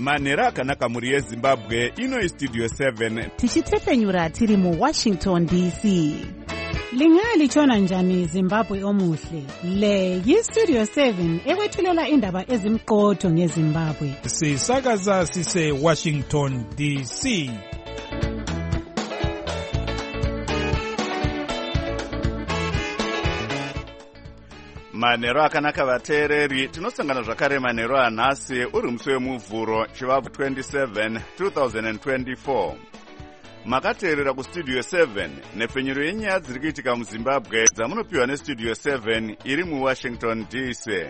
manhero akanaka muri yezimbabwe. Ino istudio 7 tichitepfenyura tiri muWashington DC. Lingalitshona njani Zimbabwe omuhle? Le yistudio 7 ekwethulela indaba ezimqotho ngeZimbabwe. Sisakaza sise Washington DC. manhero akanaka vateereri, tinosangana zvakare manhero anhasi uri musi wemuvhuro chivabvu 27 2024. makateerera kustudio 7 nepfenyuro yenyaya dziri kuitika muzimbabwe dzamunopiwa nestudio 7 iri muWashington DC.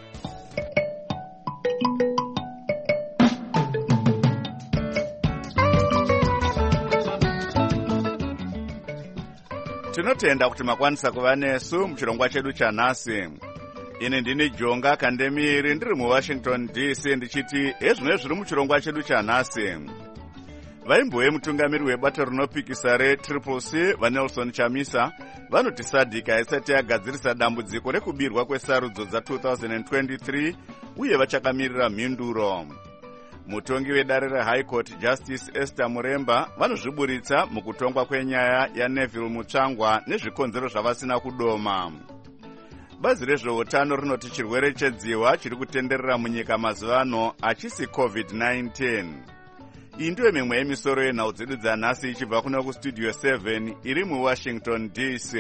tinotenda kuti makwanisa kuva nesu muchirongwa chedu chanhasi. Ini ndini Jonga Kandemiri ndiri muWashington DC ndichiti ezvino zviri muchirongwa chedu chanhasi. Vaimbo vemutungamiri webato rinopikisa reCCC vaNelson Chamisa vanoti SADC haisati yagadzirisa dambudziko rekubirwa kwesarudzo dza2023 uye vachakamirira mhinduro. Mutongi wedare reHigh Court Justice Esther Muremba vanozviburitsa mukutongwa kwenyaya yaNeville Mutsvangwa nezvikonzero zvavasina kudoma. Bazi rezveutano rinoti chirwere chedziwa chiri kutenderera munyika mazuvano achisi COVID-19. Iyi ndiyo mimwe yemisoro yenhau dzedu dzanhasi ichibva kuno kustudio 7 iri muWashington DC.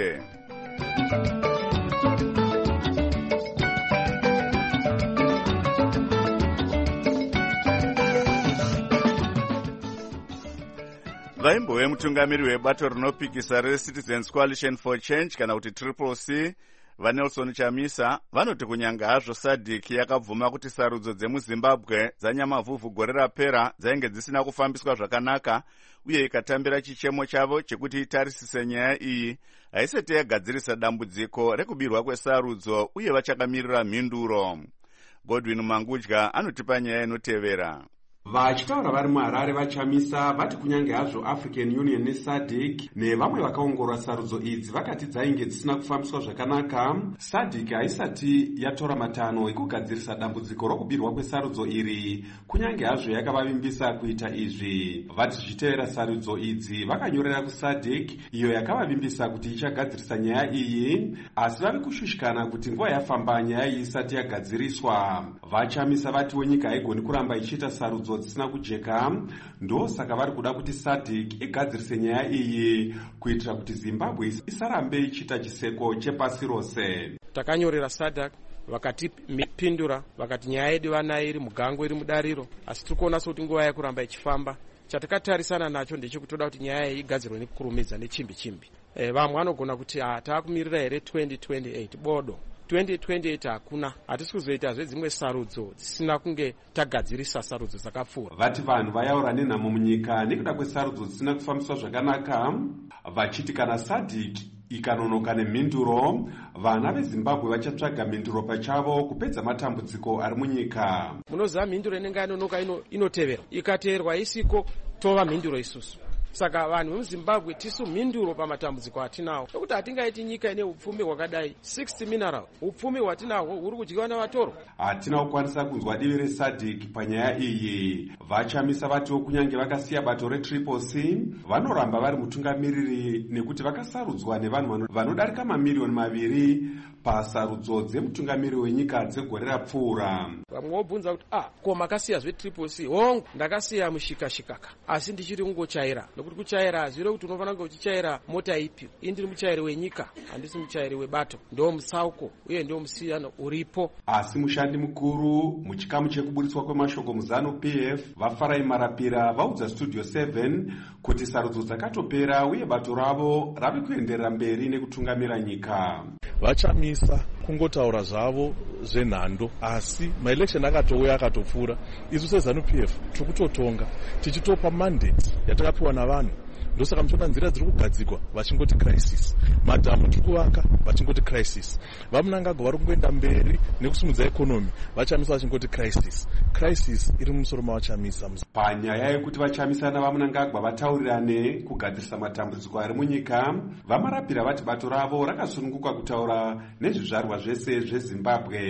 Vaimbo vemutungamiri webato rinopikisa reCitizens Coalition for Change kana kuti CCC vaNelson Chamisa vanoti kunyanga hazvo SADC yakabvuma kuti sarudzo dzemuZimbabwe dzanyamavhuvhu gore rapera dzainge dzisina kufambiswa zvakanaka uye ikatambira chichemo chavo chekuti itarisise nyaya iyi haisati yagadzirisa dambudziko rekubirwa kwesarudzo uye vachakamirira mhinduro. Godwin Mangudya anotipa nyaya inotevera. Vachitaura vari muHarare vaChamisa vati kunyange hazvo African Union neSADC nevamwe vakaongorora sarudzo idzi vakati dzainge dzisina kufambiswa zvakanaka, SADC haisati yatora matanho ekugadzirisa dambudziko rokubirwa kwesarudzo iri, kunyange hazvo yakavavimbisa kuita izvi. Vati zvichitevera sarudzo idzi vakanyorera kuSADC iyo yakavavimbisa kuti ichagadzirisa nyaya iyi, asi vari kushushikana kuti nguva yafamba nyaya iyi isati yagadziriswa. VaChamisa vatiwo nyika haigoni kuramba ichiita sarudzo dzisina kujeka, ndosaka vari kuda kuti SADC igadzirise nyaya iyi kuitira kuti Zimbabwe isarambe ichiita chiseko chepasi rose. Takanyorera SADC vakatipindura vakati nyaya yedu vanayo iri mugango iri mudariro, asi tikuona kuti nguva yekuramba ichifamba. Chatakatarisana nacho ndechekutoda kuti nyaya iyi igadzirwe nekukurumidza nechimbi. Vamwe vanogona kuti taakumirira here 2028 bodo 2028 hakuna, hatisi kuzoita zvedzimwe sarudzo dzisina kunge tagadzirisa sarudzo dzakapfuura. Vati vanhu vayaura nenhamo munyika nekuda kwesarudzo dzisina kufambiswa zvakanaka, vachiti kana SADC ikanonoka nemhinduro, vana veZimbabwe vachatsvaga mhinduro pachavo kupedza matambudziko ari munyika. Munoziva mhinduro inenge yanonoka inotevera, ikateerwa isiko tova mhinduro isusu. Saka vanhu vemuZimbabwe tisu mhinduro pamatambudziko atinawo, nokuti hatingaiti nyika ine upfumi hwakadai 60 mineral, upfumi hwatinahwo huri kudyiwa navatorwa. Hatina kukwanisa kunzwa divi reSADC panyaya iyi. VaChamisa vatiwo kunyange vakasiya bato reCCC vanoramba vari mutungamiriri nekuti vakasarudzwa nevanhu vanodarika mamiliyoni 2 pasarudzo dzemutungamiri wenyika dzegore rapfuura. Vamwe vobvunza kuti ko makasiya zveCCC? Hongu, ndakasiya mushikashikaka, asi ndichiri kungochaira, nokuti kuchaira hazvire kuti unofanira kunge uchichaira mota ipi. Ini ndiri muchairi wenyika, handisi muchairi webato. Ndo musauko uye ndo musiyano uripo. Asi mushandi mukuru muchikamu chekuburitswa kwemashoko muzano PF vaFarai Marapira vaudza Studio 7 kuti sarudzo dzakatopera uye bato ravo rave kuenderera mberi nekutungamira nyika. VaChamisa kungotaura zvavo zvenhando, asi maelection akatouya akatopfuura. Isu sezanu PF tokutotonga tichitopa mandate yatakapiwa navanhu, ndosaka muchiona nzira dziri kugadzikwa vachingoti crisis, madhamu tiri kuvaka vachingoti crisis, vaMnangagwa vari kungoenda mberi nekusimudza ekonomi VaChamisa vachingoti crisis. Crisis iri mumusoro mavaChamisa. Panyaya yekuti VaChamisa navaMnangagwa vataurirane kugadzirisa matambudziko ari munyika, vaMarapira vati bato ravo rakasununguka kutaura nezvizvarwa zvese zveZimbabwe.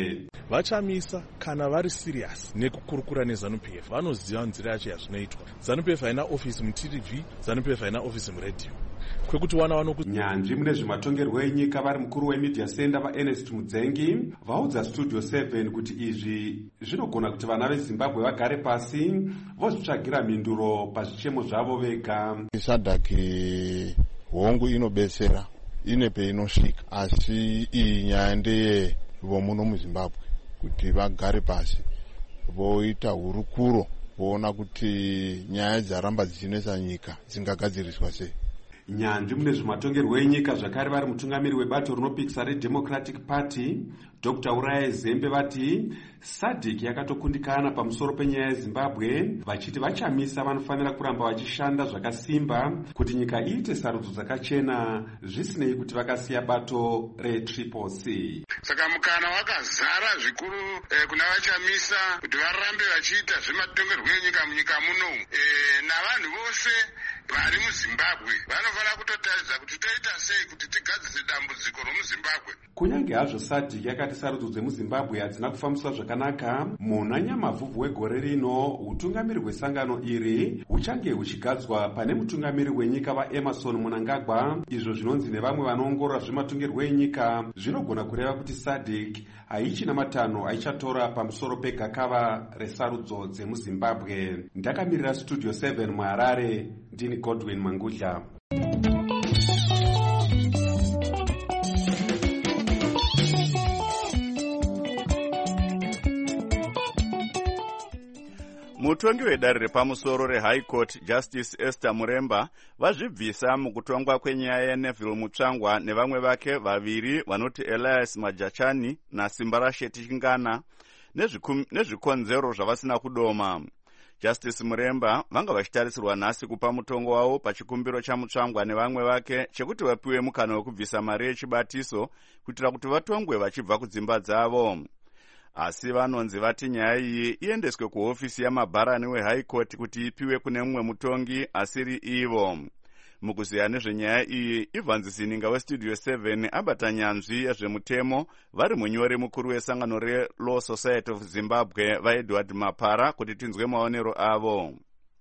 vachamisa kana vari serious nekukurukura neZANU-PF vanoziva nzira yacho yazvinoitwa. ZANU-PF haina ofisi muTV, ZANU-PF haina ofisi muredhiyo, kwekuti nyanzvi mune zvematongerwo enyika vari mukuru wemedia center vaErnest Mudzengi vaudza Studio 7 kuti izvi zvinogona kuti vana veZimbabwe vagare pasi vozvitsvagira mhinduro pazvichemo zvavo vega. SADC hongu inobetsera, ine peinosvika, asi iyi nyaya ndeye vomuno muZimbabwe kuti vagare pasi voita hurukuro voona kuti nyaya dzaramba dzichinesa nyika dzingagadziriswa sei. Nyanzvi mune zvematongerwo enyika zvakare vari mutungamiri webato rinopikisa reDemocratic Party Dr. Uraye Zembe vati SADC yakatokundikana pamusoro penyaya yeZimbabwe vachiti vachamisa vanofanira kuramba vachishanda zvakasimba kuti nyika iite sarudzo dzakachena zvisinei kuti vakasiya bato reCCC. Saka mukana wakazara zvikuru kuna vachamisa kuti varambe vachiita zvematongerwo enyika munyika muno navanhu vose vari muZimbabwe vanofanira kutotaridza kuti toita sei kuti tigadzise dambudziko romuZimbabwe. Kunyange hazvo SADC yakati sarudzo dzemuZimbabwe hadzina kufambiswa zvakanaka, muna Nyamavhuvhu wegore rino utungamiri hwesangano iri huchange huchigadzwa pane mutungamiri wenyika vaEmmerson Mnangagwa. Izvo zvinonzi nevamwe vanoongorora zvematongerwo enyika zvinogona kureva kuti SADC haichina matanho aichatora pamusoro pegakava resarudzo dzemuZimbabwe. Ndakamirira Studio 7 muHarare, ndini Godwin Mangudla. Mutongi wedare repamusoro reHigh Court Justice Esther Muremba vazvibvisa mukutongwa kwenyaya yaNeville Mutsvangwa nevamwe vake vaviri vanoti Elias Majachani naSimbara Shetty Chingana nezvikonzero zvavasina kudoma. Justice Muremba vanga vachitarisirwa nhasi kupa mutongo wavo pachikumbiro chaMutsvangwa nevamwe vake chekuti vapiwe mukana wekubvisa mari yechibatiso kuitira kuti vatongwe vachibva kudzimba dzavo. Asi vanonzi vati nyaya iyi iendeswe kuhofisi yamabharani weHigh Court kuti ipiwe kune mumwe mutongi asiri ivo. Mukuziya nezvenyaya iyi, Evans Zininga weStudio 7 abata nyanzvi yezvemutemo vari munyori mukuru wesangano reLaw Society of Zimbabwe vaEdward Mapara kuti tinzwe maonero avo.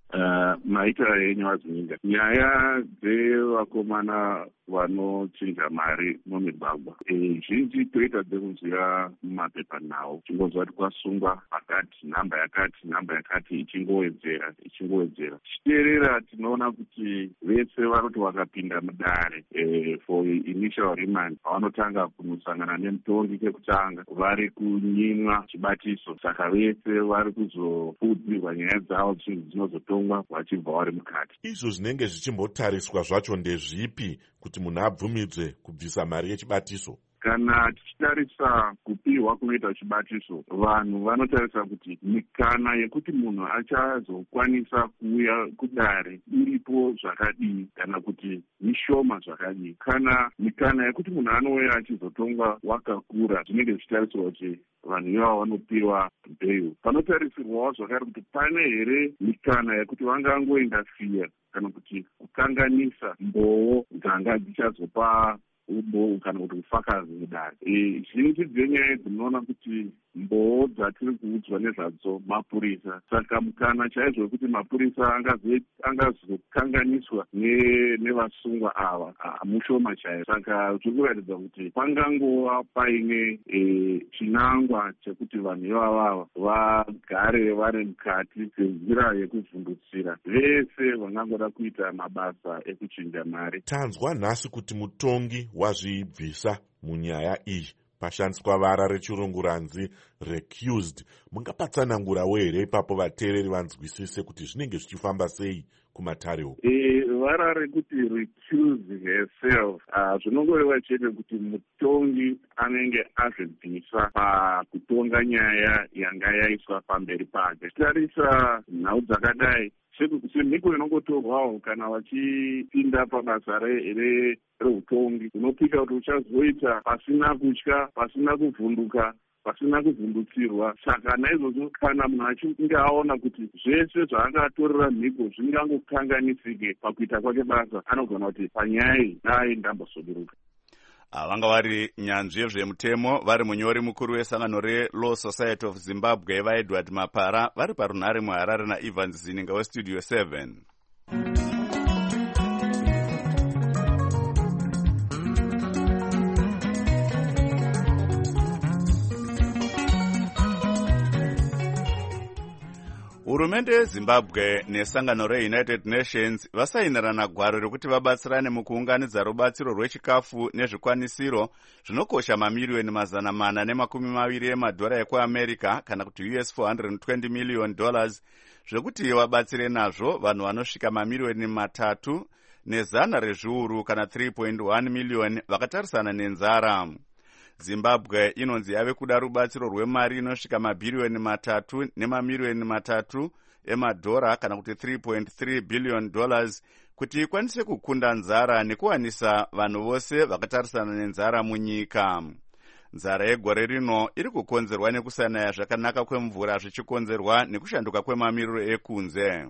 Maita enyu Zininga, nyaya dzevakomana vanochinja mari mumigwagwa zhinji toita dzekuziva mumapepa nawo, chingozva kuti kwasungwa pakati nhamba yakati ichingowedzera tichiteerera tinoona kuti vese vanoti vakapinda mudare for initial remand vanotanga kunosangana nemutongi chekutanga vari kunyimwa chibatiso, saka vese vari kuzofudzirwa nyaya dzavo dzinozotongwa vachibva vari mukati. Izvo zvinenge zvichimbotariswa zvacho ndezvipi kuti munhu abvumidzwe kubvisa mari yechibatiso? Kana tichitarisa kupiwa kunoita chibatiso, vanhu vanotarisa kuti mikana yekuti munhu achazokwanisa kuuya kudare iripo zvakadii kana kuti mishoma zvakadii. Kana mikana yekuti munhu anouya achizotongwa wakakura, zvinenge zvichitarisirwa kuti vanhu ivavo vanopiwa bail. Panotarisirwawo zvakare kuti pane here mikana yekuti vangangoenda fiya kana kuti kukanganisa mbowo dzanga dzichazopa ubo kana kuti kufakazi mudare. Zhinji dzenyaya dzinoona kuti mbowo dzatiri kuudzwa nezvadzo mapurisa, saka mukana chaizvo wekuti mapurisa angazokanganiswa nevasungwa ava mushoma chaizvo. Saka tiri kuratidza kuti pangangova paine chinangwa chekuti vanhu ivava vagare vari mukati senzira yekuvhundutsira vese vangangoda kuita mabasa ekuchinja mari. Tanzwa nhasi kuti mutongi wazvibvisa munyaya iyi pashandiswa vara rechirungu ranzi recused. Mungapatsanangurawo here ipapo vateereri vanzwisise kuti zvinenge zvichifamba sei kumatare uku? Vara rekuti recuse herself zvinongoreva chete kuti mutongi anenge azvibvisa pakutonga nyaya yanga yaiswa pamberi pake. Titarisa nhau dzakadai semhiko inongotorwawo kana vachipinda pabasa reutongi, unopika kuti uchazoita pasina kutya, pasina kuvhunduka, pasina kuvhundutsirwa. Saka naizvozvo kana munhu achinge aona kuti zvese zvaangatorera mhiko zvingangokanganisike pakuita kwake basa, anogona kuti panyaya iyi dai ndambosoduruka. vanga vari nyanzvi yezvemutemo vari munyori mukuru wesangano reLaw Society of Zimbabwe vaEdward Mapara vari parunhare muHarare naEvans Zininga westudio 7. Hurumende yeZimbabwe nesangano reUnited Nations vasainirana gwaro rekuti vabatsirane mukuunganidza rubatsiro rwechikafu nezvikwanisiro zvinokosha mamiliyoni $420 emadhora ekuAmerica kana kuti $420 million zvekuti vabatsire nazvo vanhu vanosvika mamiliyoni 300 rezviuru kana 3.1 miliyoni vakatarisana nenzara. Zimbabwe inonzi yave kuda rubatsiro rwemari inosvika mabhiriyoni 3 nemamiliyoni 3 emadhora kana kuti $3.3 billion kuti ikwanise kukunda nzara nekuwanisa vanhu vose vakatarisana nenzara munyika. Nzara yegore rino iri kukonzerwa nekusanaya zvakanaka kwemvura zvichikonzerwa nekushanduka kwemamiriro ekunze.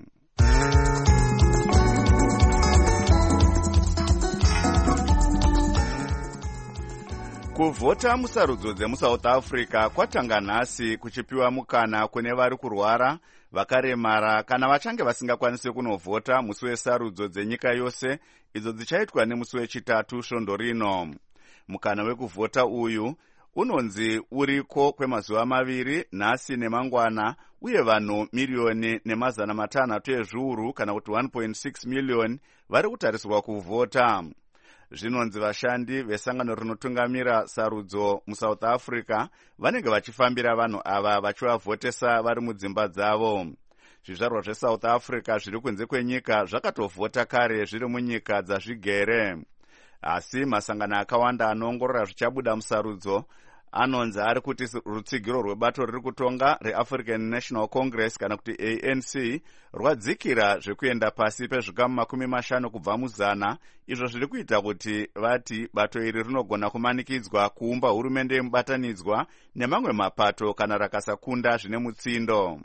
Kuvhota musarudzo dzemuSouth Africa kwatanga nhasi kuchipiwa mukana kune vari kurwara, vakaremara kana vachange vasingakwanisi kunovhota musi wesarudzo dzenyika yose idzo dzichaitwa nemusi wechitatu svondo rino. Mukana wekuvhota uyu unonzi uriko kwemazuva 2 nhasi nemangwana uye vanhu miliyoni ne500 ezviuru kana kuti 1.6 miliyoni vari kutarisirwa kuvhota. Zvinonzi vashandi vesangano rinotungamira sarudzo muSouth Africa vanenge vachifambira vanhu ava vachivavhotesa vari mudzimba dzavo. Zvizvarwa zveSouth Africa zviri kunze kwenyika zvakatovhota kare zviri munyika dzazvigere. Asi masangano akawanda anoongorora zvichabuda musarudzo anonzi ari kuti rutsigiro rwebato riri kutonga reAfrican National Congress kana kuti ANC rwadzikira zvekuenda pasi pezvikamu 50 kubva muzana, izvo zviri kuita kuti vati bato iri rinogona kumanikidzwa kuumba hurumende yemubatanidzwa nemamwe mapato kana rakasakunda zvine mutsindo.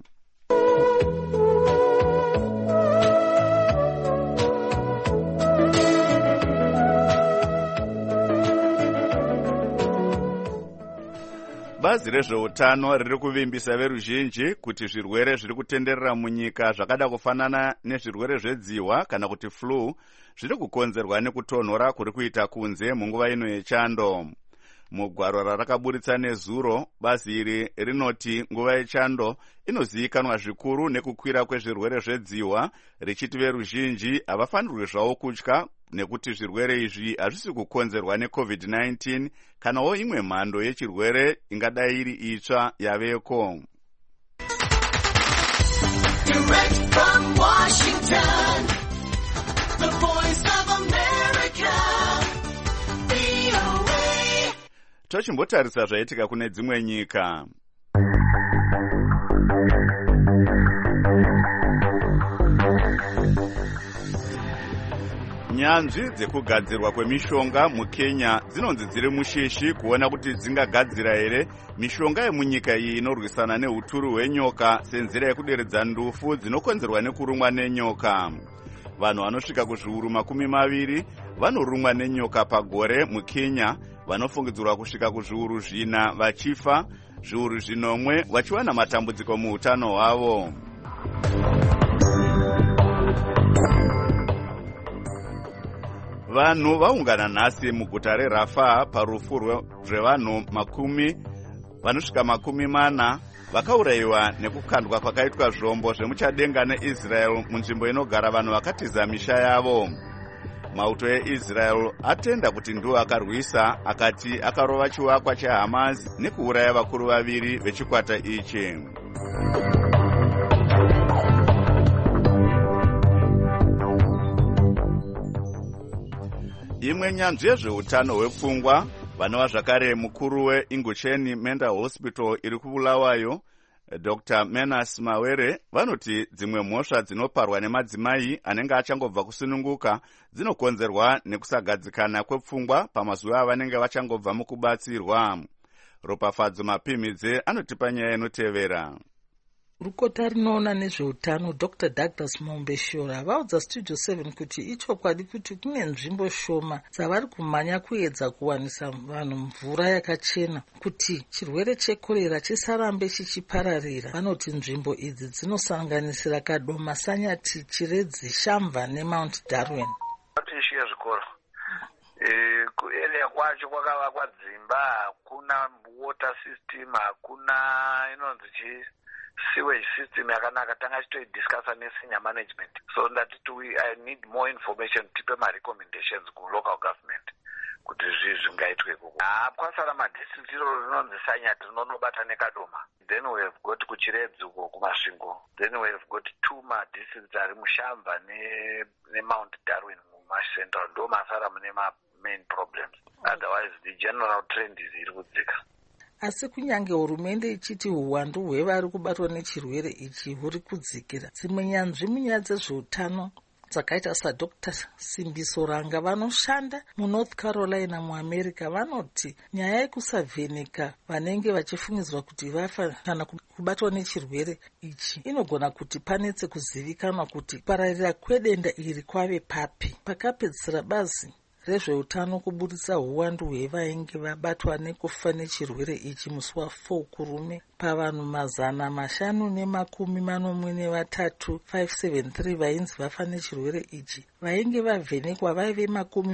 Bazi rezveutano riri kuvimbisa veruzhinji kuti zvirwere zviri kutenderera munyika zvakada kufanana nezvirwere zvedzihwa kana kuti flu zviri kukonzerwa nekutonhora kuri kuita kunze munguva ino yechando. Mugwaro rarakaburitsa nezuro, bazi iri rinoti nguva yechando inozivikanwa zvikuru nekukwira kwezvirwere zvedzihwa, richiti veruzhinji havafanirwi zvavo kutya nekuti zvirwere izvi hazvisi kukonzerwa neCovid-19 kanawo imwe mhando yechirwere ingadai iri itsva yaveko. Direct from Washington, the voice of America, VOA. Tochimbotarisa zvaitika kune dzimwe nyika. Nyanzvi dzekugadzirwa kwemishonga muKenya dzinonzi dziri mushishi kuona kuti dzingagadzira here mishonga yemunyika iyi inorwisana neuturu hwenyoka senzira yekuderedza ndufu dzinokonzerwa nekurumwa nenyoka. Vanhu vanosvika kuzviuru 20 vanorumwa nenyoka pagore muKenya, vanofungidzirwa kusvika kuzviuru 4 vachifa, zviuru 5 vachiwana matambudziko muutano hwavo. Vanhu vaungana nhasi muguta reRafah parufu rwevanhu vanosvika 40 vakaurayiwa nekukandwa kwakaitwa zvombo zvemuchadenga neIsrael munzvimbo inogara vanhu vakatiza misha yavo. Mauto eIsrael atenda kuti ndiwo akarwisa, akati akarova chivakwa cheHamas nekuuraya vakuru 2 vechikwata ichi. Imwe nyanzvi yezveutano hwepfungwa vanova zvakare mukuru weIngucheni Mental Hospital iri kuBulawayo, Dr. Menas Mawere, vanoti dzimwe mhosva dzinoparwa nemadzimai anenge achangobva kusununguka dzinokonzerwa nekusagadzikana kwepfungwa pamazuva avanenge vachangobva mukubatsirwa. Ropafadzo Mapimidze anotipa nyaya inotevera. Rukota rinoona nezveutano Dr. Douglas Mombeshora vaudza Studio 7 kuti ichokwadi kuti kune nzvimbo shoma dzavari kumhanya kuedza kuwanisa vanhu mvura yakachena kuti chirwere chekorera chisarambe chichipararira. Vanoti nzvimbo idzi dzinosanganisira Kadoma, Sanyati, Chiredzi, Shamva neMount Darwin. Ishu yezvikoro kuarea kwacho kwakavakwa dzimba, hakuna water system, hakuna inonzi sewage system yakanaka. Tanga chitoidiscussa nesenior management, so that I need more information tipe ma-recommendations ku-local government kuti zvingaitwe kuko. Kwasara madistrict iro rinonzi Sanyati rinonobata neKadoma, then we have got kuChiredzi uko kumasvingo, then we have got 2 madistricts ari muShamva neMount Darwin mumaCentral, ndo masara mune main problems. Otherwise the general trend iri kudzika. Asi kunyange hurumende ichiti uwandu hwevari kubatwa nechirwere ichi huri kudzikira, dzimwe nyanzvi munyaya dzezveutano dzakaita saDr. Simbiso Ranga vanoshanda muNorth Carolina muAmerica vanoti nyaya yekusavheneka vanenge vachifungidzwa kuti vafa kana kubatwa nechirwere ichi inogona kuti panetse kuzivikanwa kuti kupararira kwedenda iri kwave papi. Pakapedzisira bazi rezveutano kubudisa uwandu hwevainge vabatwa nekufa nechirwere ichi musi wa4 kurume pavanhu 543 573 vainzi vafa nechirwere ichi. Vainge vavhenekwa vaive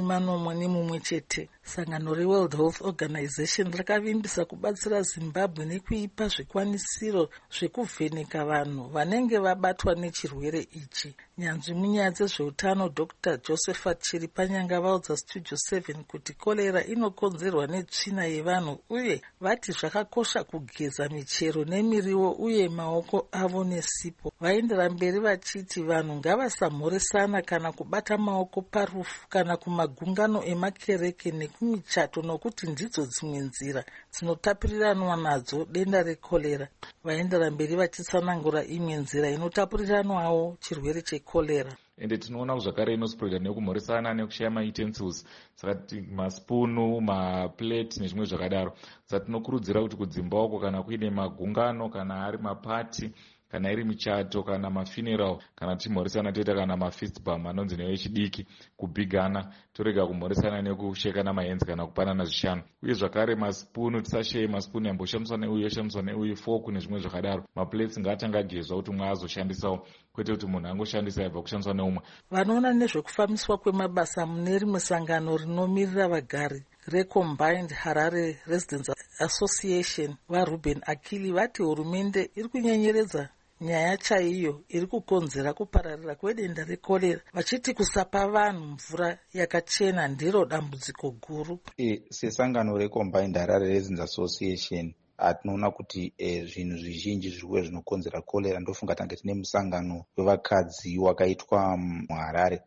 41 chete. Sangano reWorld Health Organization rakavimbisa kubatsira Zimbabwe nekuipa zvikwanisiro zvekuvheneka vanhu vanenge vabatwa nechirwere ichi. Nyanzvi munyaya dzezveutano Dr. Josephat Chiripanyanga vaudza Studio 7 kuti kolera inokonzerwa netsvina yevanhu uye vati zvakakosha kugeza michero nemiriwo uye maoko avo nesipo. Vaendera mberi vachiti vanhu ngavasamhoresana kana kubata maoko parufu kana kumagungano emakereke nekumichato nokuti ndidzo dzimwe nzira dzinotapuriranwa nadzo denda rekolera. Vaendera mberi vachitsanangura imwe nzira inotapuriranwawo chirwere chekolera. Ende tinoona zvakare inospreada nekumhoresana nekushaya mautensils, saka maspunu, maplate nezvimwe zvakadaro. Saka tinokurudzira kuti kudzimba uko kana kuine magungano, kana ari mapati, kana iri michato, kana mafuneral, kana tichimhoresana toita kana mafist bump anonzi nevechidiki, kubhigana torega kumhoresana nekushekana mahenzi kana kupanana zvishanu. Uye zvakare maspunu tisashaye maspunu yamboshandiswa neuyu yoshandiswa neuyu, fork nezvimwe zvakadaro. Maplates ngaatanga agezwa kuti umwe azoshandisawo, kwete kuti munhu angoshandisa yabva kushandiswa neumwe. Vanoona nezvekufambiswa kwemabasa mune rimwe sangano rinomirira vagari reCombined Harare Residents Association vaRuben Akili vati hurumende iri kunyenyeredza nyaya chaiyo iri kukonzera kupararira kwedenda rekorera, vachiti kusapa vanhu mvura yakachena ndiro dambudziko guru. Sesangano reCombined Harare Residents Association atinoona kuti zvinhu zvizhinji zvirikuwe zvinokonzera kolera. Ndofunga tange tine musangano wevakadzi wakaitwa muHarare,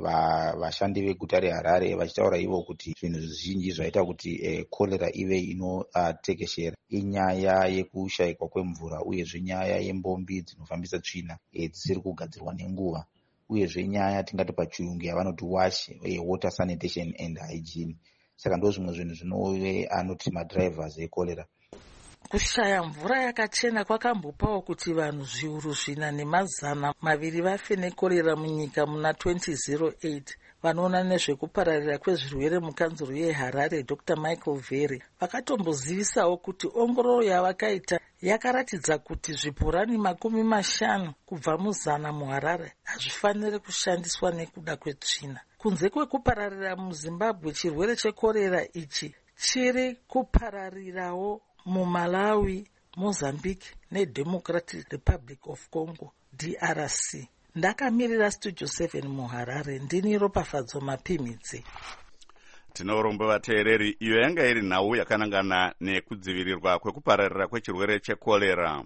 vashandi veguta reHarare vachitaura ivo kuti zvinhu zvizhinji zvaita kuti kolera ive inotekeshera inyaya yekushayikwa kwemvura, uyezve nyaya yembombi dzinofambisa tsvina dzisiri kugadzirwa nenguva, uyezve nyaya tingati pachirungu yavanoti wash, water sanitation and hygiene. Saka ndo zvimwe zvinhu zvinove anoti madrivers ekolera. Kushaya mvura yakachena kwakambopawo kuti vanhu zviuru 400 vafe nekorera munyika muna 2008. Vanoona nezvekupararira kwezvirwere mukanzuro yeHarare Dr. Michael Vere vakatombozivisawo kuti ongororo yavakaita yakaratidza kuti zvibhorani 50 kubva mu100 muHarare hazvifaniri kushandiswa nekuda kwetsvina. Kunze kwekupararira muZimbabwe, chirwere chekorera ichi chiri kupararirawo muMalawi, Mozambique neDemocratic Republic of Congo DRC. Ndakamirira Studio 7 muHarare, ndini Ropafadzo Mapimidzi. Tinorombo vateereri, iyo yanga iri nhau yakanangana nekudzivirirwa kwekupararira kwechirwere chekolera.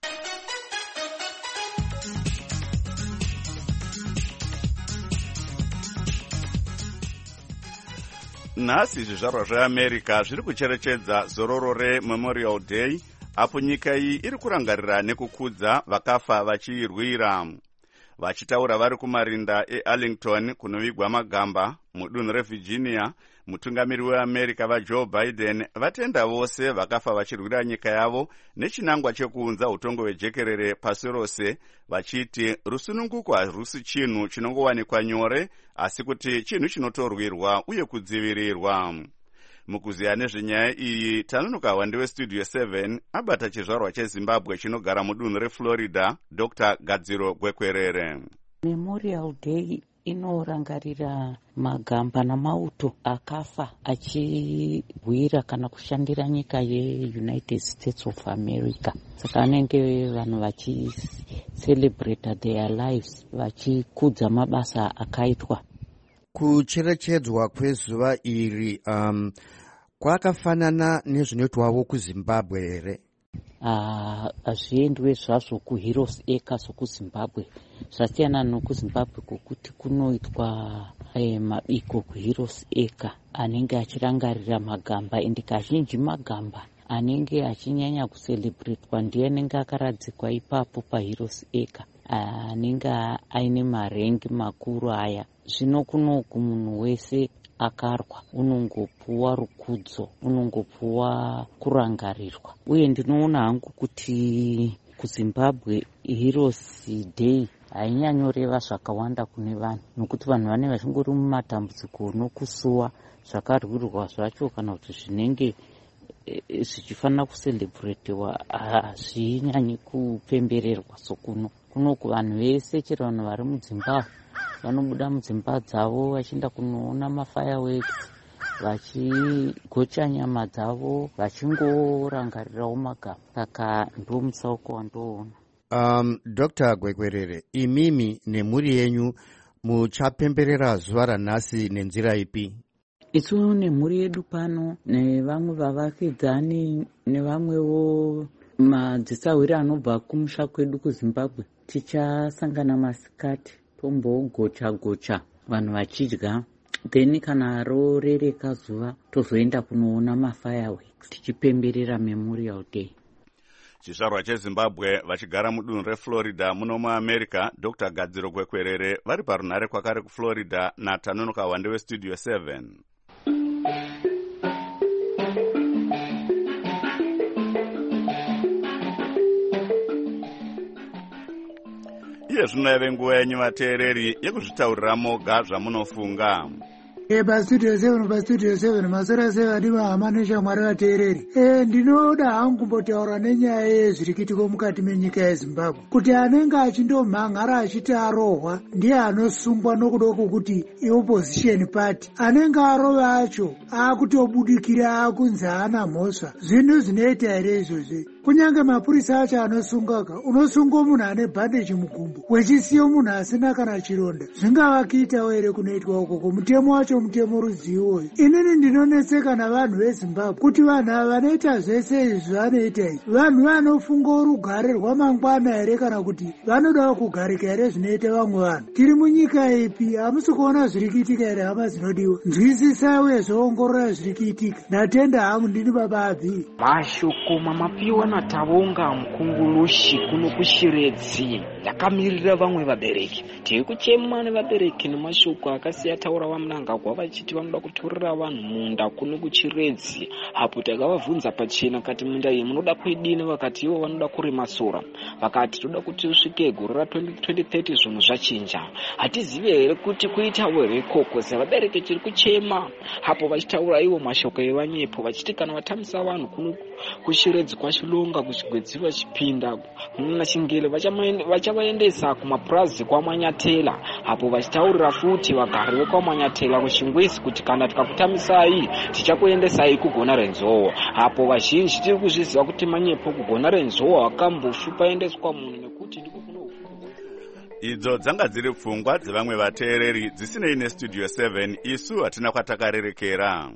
Nhasi zvizvarwa zveAmerica zviri kucherechedza zororo reMemorial Day, apo nyika iyi iri kurangarira nekukudza vakafa vachiirwira. Vachitaura vari kumarinda eArlington kunovigwa magamba mudunhu reVirginia, mutungamiri weamerica vajoe biden vatenda vose vakafa vachirwira nyika yavo nechinangwa chekuunza utongo hwejekerere pasi rose, vachiti rusununguko harusi chinhu chinongowanikwa nyore, asi kuti chinhu chinotorwirwa uye kudzivirirwa. Mukuziya nezvenyaya iyi tanonoka wandi westudio 7 abata chizvarwa chezimbabwe chinogara mudunhu reflorida, Dr. Gadziro Gwekwerere. Memorial Day inorangarira magamba namauto akafa achibwira kana kushandira nyika yeUnited States of America. Saka anenge vanhu vachicelebrate their lives, vachikudza mabasa akaitwa. Kucherechedzwa kwezuva iri kwakafanana nezvinoitwawo kuZimbabwe here? Hazviendwe zvazvo kuHeroes Acre sokuZimbabwe. Zvasiyana nokuZimbabwe kokuti kunoitwa mabiko kuHeroes Acre anenge achirangarira magamba, ende kazhinji magamba anenge achinyanya kucelebratwa ndiye anenge akaradzikwa ipapo paHeroes Acre, anenge aine marengi makuru aya. Zvino kunoku munhu wese akarwa unongopuwa rukudzo, unongopuwa kurangarirwa. Uye ndinoona hangu kuti kuZimbabwe Heroes Day hainyanyoreva zvakawanda kune vanhu, nokuti vanhu vanenge vachingori mumatambudziko nokusuwa zvakarwirwa zvacho kana kuti zvinenge zvichifanira kucelebratewa hazvinyanyi kupembererwa sokuno. Kunoku vanhu vese, chero vanhu vari mudzimba vanobuda mudzimba dzavo vachienda kunoona mafireworks, vachigocha nyama dzavo, vachingorangarirawo magamba. Saka ndo musauko wandoona. Dr. Gwekwerere, imimi nemhuri yenyu muchapemberera zuva ranhasi nenzira ipi? Isu nemhuri yedu pano nevamwe vavakidzani nevamwewo madzisawiri anobva kumusha kwedu kuZimbabwe, tichasangana masikati tombogocha vanhu vachidya, then kana rorereka zuva tozoenda kunoona mafireworks tichipemberera Memorial Day. Chizvarwa cheZimbabwe vachigara mudunhu reFlorida muno muAmerica, Dr. Gadziro Gwekwerere vari parunhare kwakare kuFlorida natanonoka wande westudio 7. Iye zvino yave nguva yenyu vateereri yekuzvitaurira moga zvamunofunga. Pastudio 7 masora sevadi vahama neshamwari vateereri. Ndinoda hangu kumbotaura nenyaya yezviri kuitika mukati menyika yeZimbabwe, kuti anenge achindomhan'ara achiti arohwa ndiye anosungwa nokuda kwokuti opposition party. Anenge arova acho akutobudikira akunzi haana mhosva. Zvinhu zvinoita here izvozvi? Kunyange mapurisa acho anosungaka, unosunga munhu ane bhandeji mugumbo wechisiyo munhu asina kana chironda. Zvingavakiitawo here kunoitwa ukoko? Mutemo wacho mutemo ruzivo. Inini ndinonetseka navanhu veZimbabwe kuti vanhu ava vanoita zvese izvi vanoita izvi, vanhu vanofunga rugare rwamangwana here kana kuti vanodawo kugarika here zvinoita vamwe vanhu? Tiri munyika ipi? Hamusi kuona zviri kuitika here hama dzinodiwa? Nzwisisai uye zvoongorora zviri kuitika. Ndatenda hangu, ndini baba Abhi. Mashoko mamapiwa natavonga mukungulushi kuno kushiredzi yakamirira vamwe vabereki. Tiri kuchema nevabereki nemashoko akasiya taura vamunangagwa vachiti vanoda kutorera vanhu munda kuno kuchiredzi. Hapo takavabvunza pachena kati munda iyi munoda kuidini, vakati ivo vanoda kurima sora. Vakati toda kuti usvike gore ra2030 zvinhu zvachinja. Hatizivi here kuti kuitawo here ikoko. Vabereki tiri kuchema. Hapo vachitaura ivo mashoko evanyepo vachiti kana vatamisa vanhu kuno kuchiredzi kwachilonga kuchigwedzi vachipinda muna Chingele vachavaendesa kumapurazi kwaManyatela. Hapo vachitaurira futi vagari vekwaManyatela kuchingwisi kuti kana tikakutamisai tichakuendesai kugona renzowa. Hapo vazhinji tiri kuzviziva kuti manyepo kugona renzowa wakambofi paendeswa munhu nekuti ndiko kuno. Idzo dzanga dziri pfungwa dzevamwe vateereri dzisinei nestudio 7. Isu hatina kwatakarerekera.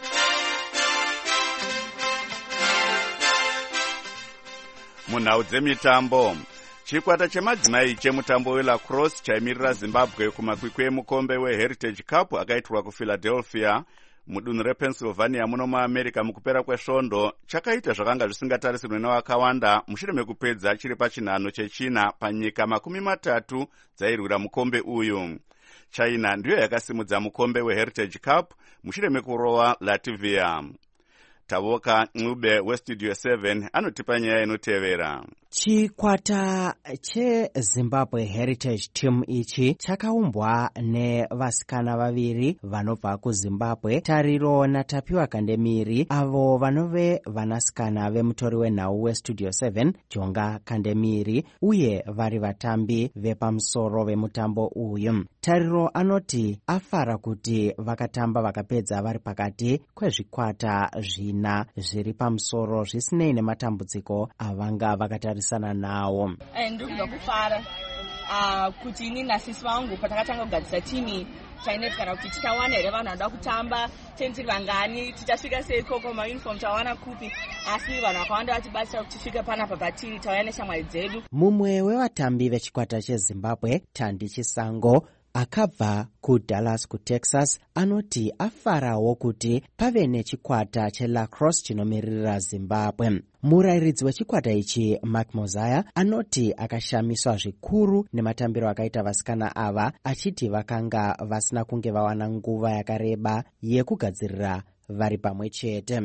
Munhau dzemitambo, chikwata chemadzimai chemutambo welacrosse chaimirira Zimbabwe kumakwikwi emukombe weHeritage Cup akaitwa kuPhiladelphia mudunhu rePennsylvania muno muAmerica mukupera kwesvondo chakaita zvakanga zvisingatarisirwe nevakawanda mushure mekupedza chiri pachinhano chechina panyika 30 dzairwira mukombe uyu. China ndiyo yakasimudza mukombe weHeritage Cup mushure mekurova Latvia. Tavoka Ncube weStudio 7 anotipa nyaya inotevera. Chikwata cheZimbabwe Heritage Team ichi chakaumbwa nevasikana vaviri vanobva kuZimbabwe, Tariro naTapiwa Kandemiri, avo vanove vanasikana vemutori wenhau weStudio 7 Jonga Kandemiri, uye vari vatambi vepamusoro vemutambo uyu. Tariro anoti afara kuti vakatamba vakapedza vari pakati kwezvikwata zvina zviri pamusoro zvisinei nematambudziko avanga vakatarisana nawo. Ndikuda kufara kuti ini nasisi vangu patakatanga kugadzisa timu chaineti kana kuti tichawana here vanhu vanoda kutamba tenziri vangani, tichasvika sei koko, mauniform tawana kupi, asi vanhu vakawanda vatibatsira kuti tisvike panapa patiri tauya neshamwari dzedu. Mumwe wevatambi vechikwata cheZimbabwe, Tandi Chisango, akabva kuDallas kuTexas, anoti afarawo kuti pave nechikwata chelacrosse chinomiririra Zimbabwe. Murairidzi wechikwata ichi Mark Mosiah anoti akashamiswa zvikuru nematambiro akaita vasikana ava, achiti vakanga vasina kunge vawana nguva yakareba yekugadzirira vari pamwe chete.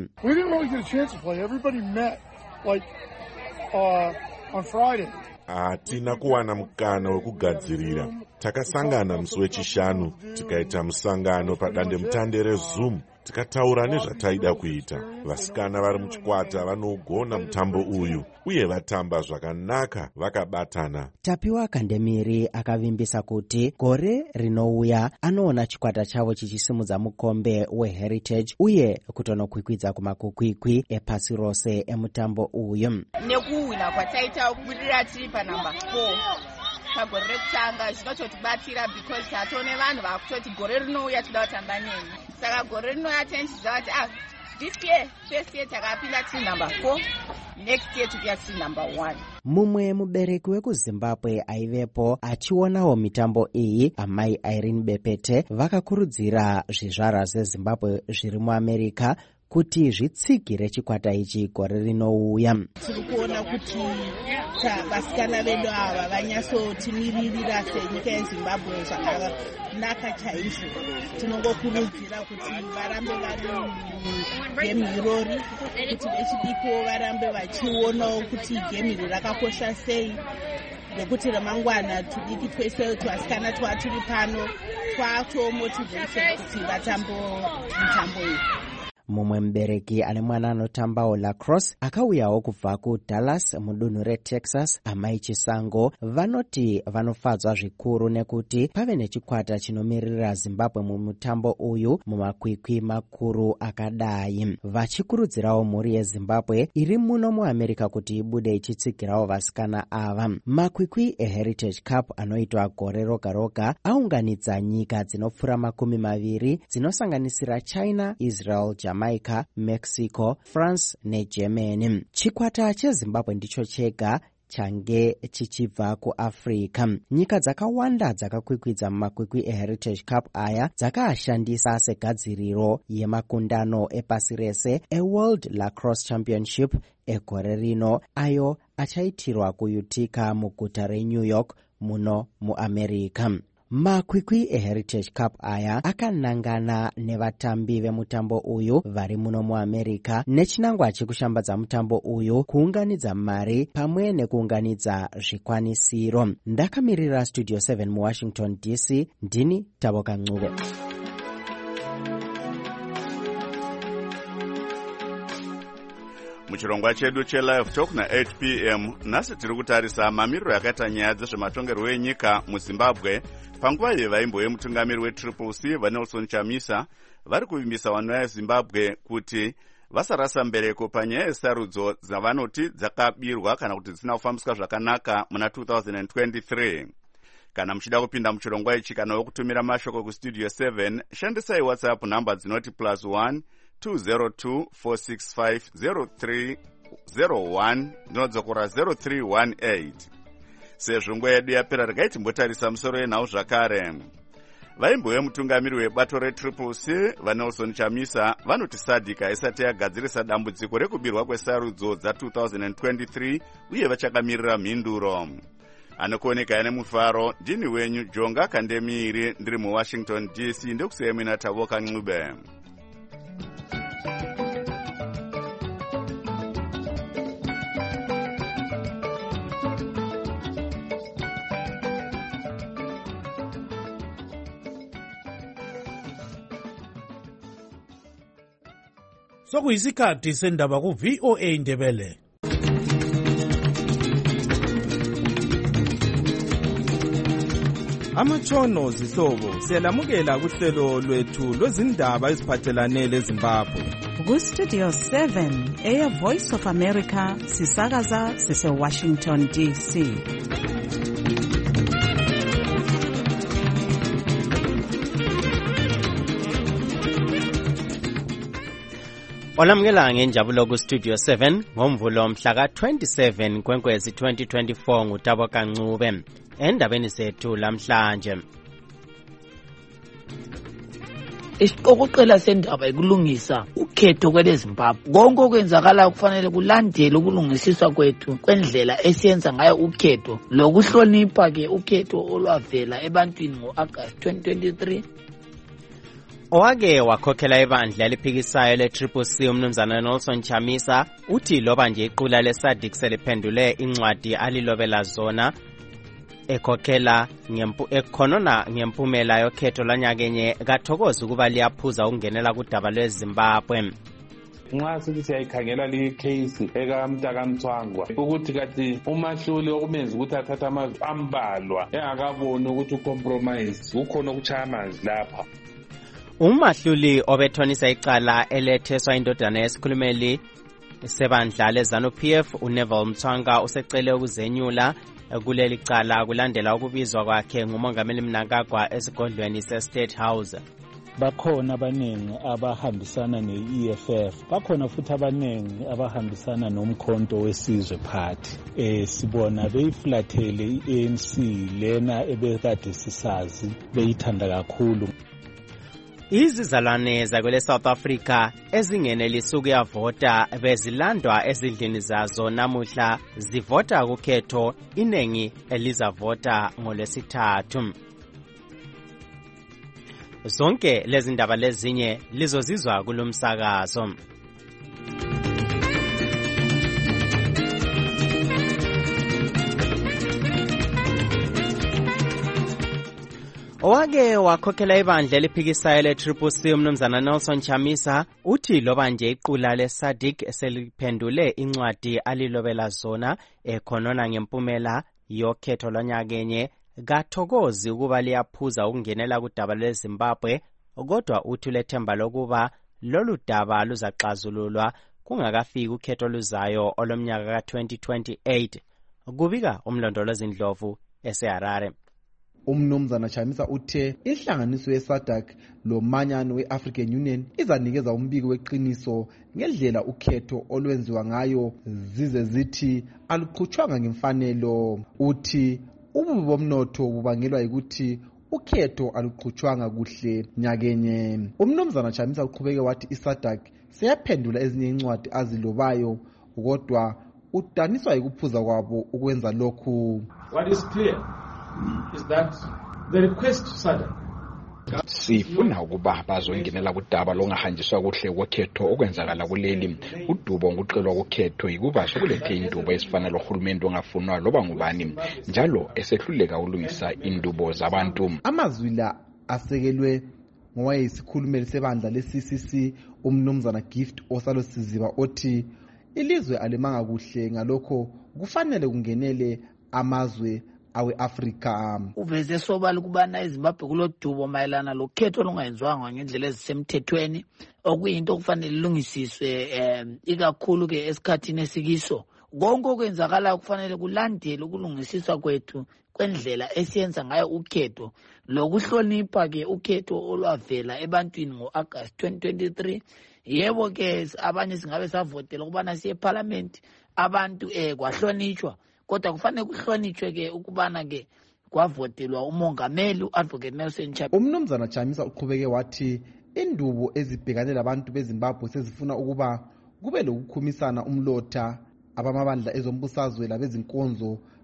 Hatina kuwana mukana wekugadzirira. Takasangana musi wechishanu tikaita musangano padandemutande reZoom tikataura nezvataida kuita. Vasikana vari muchikwata vanogona mutambo uyu uye vatamba zvakanaka vakabatana. Tapiwa Kandemiri akavimbisa kuti gore rinouya anoona chikwata chavo chichisimudza mukombe weHeritage uye kutonokwikwidza kumakukwikwi epasi rose emutambo uyu. Nekuwina kwataita kubudirira tiri panamba 4 pagore rekutanga zvinototibatsira because tatone vanhu vakutoti gore rinouya toda kutamba neni. Saka gore rinouya tenchiziva kuti this year, first year takapinda tiri number 4, next year tukuya tiri number 1. Mumwe mubereki wekuZimbabwe aivepo achionawo mitambo iyi, amai Irene Bepete, vakakurudzira zvizvarwa zveZimbabwe zviri muAmerica kuti zvitsigire chikwata ichi gore rinouya. Tiri kuona kuti vasikana vedu ava vanyatsotimirira senyika yeZimbabwe zvakanaka chaizvo. Tinongokurudzira kuti varambe vari mugemu irori, kuti vechidiko varambe vachionawo kuti gemu iri rakakosha sei, nekuti ramangwana tudiki twese twasikana twatiri pano twatomotivation kuti vatambo mitambo iyi. Mumwe mubereki ane mwana anotambawo lacrosse akauyawo kubva kuDallas mudunhu reTexas, amai Chisango, vanoti vanofadzwa zvikuru nekuti pave nechikwata chinomiririra Zimbabwe mumutambo uyu mumakwikwi makuru akadai, vachikurudzirawo mhuri yeZimbabwe iri muno muAmerica kuti ibude ichitsigirawo vasikana ava. Makwikwi eHeritage Cup anoitwa gore roga roga aunganidza nyika dzinopfuura 20 dzinosanganisira China, Israel, Jamaica, Mexico, France neGermany. Chikwata cheZimbabwe ndicho chega change chichibva kuAfrica. Nyika dzakawanda dzakakwikwidza mumakwikwi eHeritage Cup aya dzakaashandisa segadziriro yemakundano epasi rese eWorld Lacrosse Championship egore rino, ayo achaitirwa kuUtica muguta reNew York muno muAmerica. Makwikwi eHeritage Cup aya akanangana nevatambi vemutambo uyu vari muno muAmerica nechinangwa chekushambadza mutambo uyu, kuunganidza mari pamwe nekuunganidza zvikwanisiro. Ndakamirira Studio 7 muWashington DC, ndini Tavoka Ncube. Muchirongwa chedu cheLive Talk na8 p.m. nhasi tiri kutarisa mamiriro yakaita nyaya dzezvematongerwo enyika muZimbabwe panguva yevaimbo yemutungamiri weCCC vaNelson Chamisa vari kuvimbisa vanhu veZimbabwe kuti vasarasa mbereko panyaya yesarudzo dzavanoti dzakabirwa kana kuti dzisina kufambiswa zvakanaka muna 2023. Kana muchida kupinda muchirongwa ichi kana wokutumira mashoko kuStudio 7, shandisai WhatsApp namba dzinoti +1 202 465 0301 ndinodzokora 0318. Sezvo nguva yedu yapera, regai timbotarisa musoro yenhau zvakare. Vaimbo vemutungamiri webato reCCC vaNelson Chamisa vanoti SADC isati yagadzirisa dambudziko rekubirwa kwesarudzo dza2023 uye vachakamirira mhinduro. anokuoneka ane mufaro. Ndini wenyu Jonga Kandemiri, ndiri muWashington DC. Ndokusiyemina Tavoka Ncube. Sokuyisikhathi sendaba ku VOA Ndebele. Amatshono zihlobo siyalamukela kuhlelo lwethu lwezindaba eziphathelane leZimbabwe. Ku Studio 7 Air Voice of America sisakaza sise Washington DC. Olamukela ngenjabulo ku Studio 7 ngomvulo mhla ka-27 Nkwenkwezi 2024 nguTaboka Ncube. Endabeni zethu lamhlanje. Isiqokoqela sendaba ikulungisa ukhetho kweleZimbabwe. Konke okwenzakala kufanele kulandele ukulungisiswa kwethu kwendlela esiyenza ngayo ukhetho lokuhlonipha ke ukhetho olwavela ebantwini ngo-August 2023. Owake wakhokhela ibandla eliphikisayo le-CCC umnumzana Nelson Chamisa uthi loba nje iqula le-SADC seliphendule incwadi alilobela zona ekhonona ngempumela yokhetho lwanyakenye kathokoza ukuba liyaphuza ukungenela kudaba lweZimbabwe. Nxa sithi siyayikhangela le case ekaMtaka Mthwangwa ukuthi kathi uMahluli okumenza ukuthi athatha amazwi ambalwa engakaboni ukuthi ucompromise ukhona okuchaya amanzi lapha. uMahluli obethonisa icala eletheswa indodana yesikhulumeli sebandla leZANU-PF uNeville Mthwanga usecele ukuzenyula kuleli cala kulandela ukubizwa kwakhe ngumongameli Mnangagwa esigodlweni seState House. Bakhona abaningi abahambisana ne-EFF, bakhona futhi abaningi abahambisana nomkhonto wesizwe party. Sibona beyiflathele i-ANC lena ebekade sisazi beyithanda kakhulu. Izizalwane zakwele South Africa ezingenelisa ukuyavota bezilandwa ezindlini zazo namuhla zivota kukhetho iningi elizavota ngolwesithathu. Zonke lezi ndaba lezinye lizozizwa kulomsakazo. Owake wakhokhela ibandla eliphikisayo le-CCC umnumzana Nelson Chamisa uthi loba nje iqula le-SADC seliphendule incwadi alilobela zona ekhonona ngempumela yokhetho lwanyakenye kathokozi ukuba liyaphuza ukungenela kudaba lweZimbabwe, kodwa uthi lethemba lokuba lolu daba luzaxazululwa kungakafiki ukhetho luzayo olomnyaka ka-2028. Kubika umlondolozi Ndlovu eseHarare. Umnumzana Chamisa uthe inhlanganiso ye-SADC lomanyano we-African Union izanikeza umbiko weqiniso ngendlela ukhetho olwenziwa ngayo zize zithi aluqhutshwanga ngemfanelo. Uthi ububi bomnotho bubangelwa ukuthi ukhetho aluqhutshwanga kuhle nyakenye. Umnumzana Chamisa uqhubeke wathi i-SADC seyaphendula ezinye incwadi azilobayo kodwa udaniswa yikuphuza kwabo ukwenza lokhu. What is clear is that the request to SADC sifuna ukuba bazongenela kudaba longahanjiswa kuhle kokhetho okwenzakala kuleli udubo nguqelwa kokhetho yikuba sokulethe indubo ezifana lohulumende ongafunwa loba ngubani njalo esehluleka ulungisa indubo zabantu. Amazwi la asekelwe ngowayesikhulumeli sebandla le-CCC umnumzana Gift Osalo Siziba othi ilizwe alimanga kuhle ngalokho kufanele kungenele amazwe awe-Afrika. Uveze sobala ukubana eZimbabwe kulodubo mayelana lokhetho olungayenziwanga ngendlela ezisemthethweni okuyinto okufanele ilungisiswe ikakhulu ke esikhathini esikiso. Konke okwenzakala kufanele kulandele ukulungisiswa kwethu kwendlela esiyenza ngayo ukhetho lokuhlonipha ke ukhetho olwavela ebantwini ngo-August 2023. Yebo ke abanye singabe savotela ukubana siye eParliament abantu kwahlonitshwa, kodwa kufanele kuhlonitshwe ke ukubana ke kwavotelwa umongameli uAdvocate Nelson Chamisa. Umnumzana Chamisa uqhubeke wathi indubo ezibhekane labantu beZimbabwe sezifuna ukuba kube lokukhumisana umlotha abamabandla ezombusazwe labezinkonzo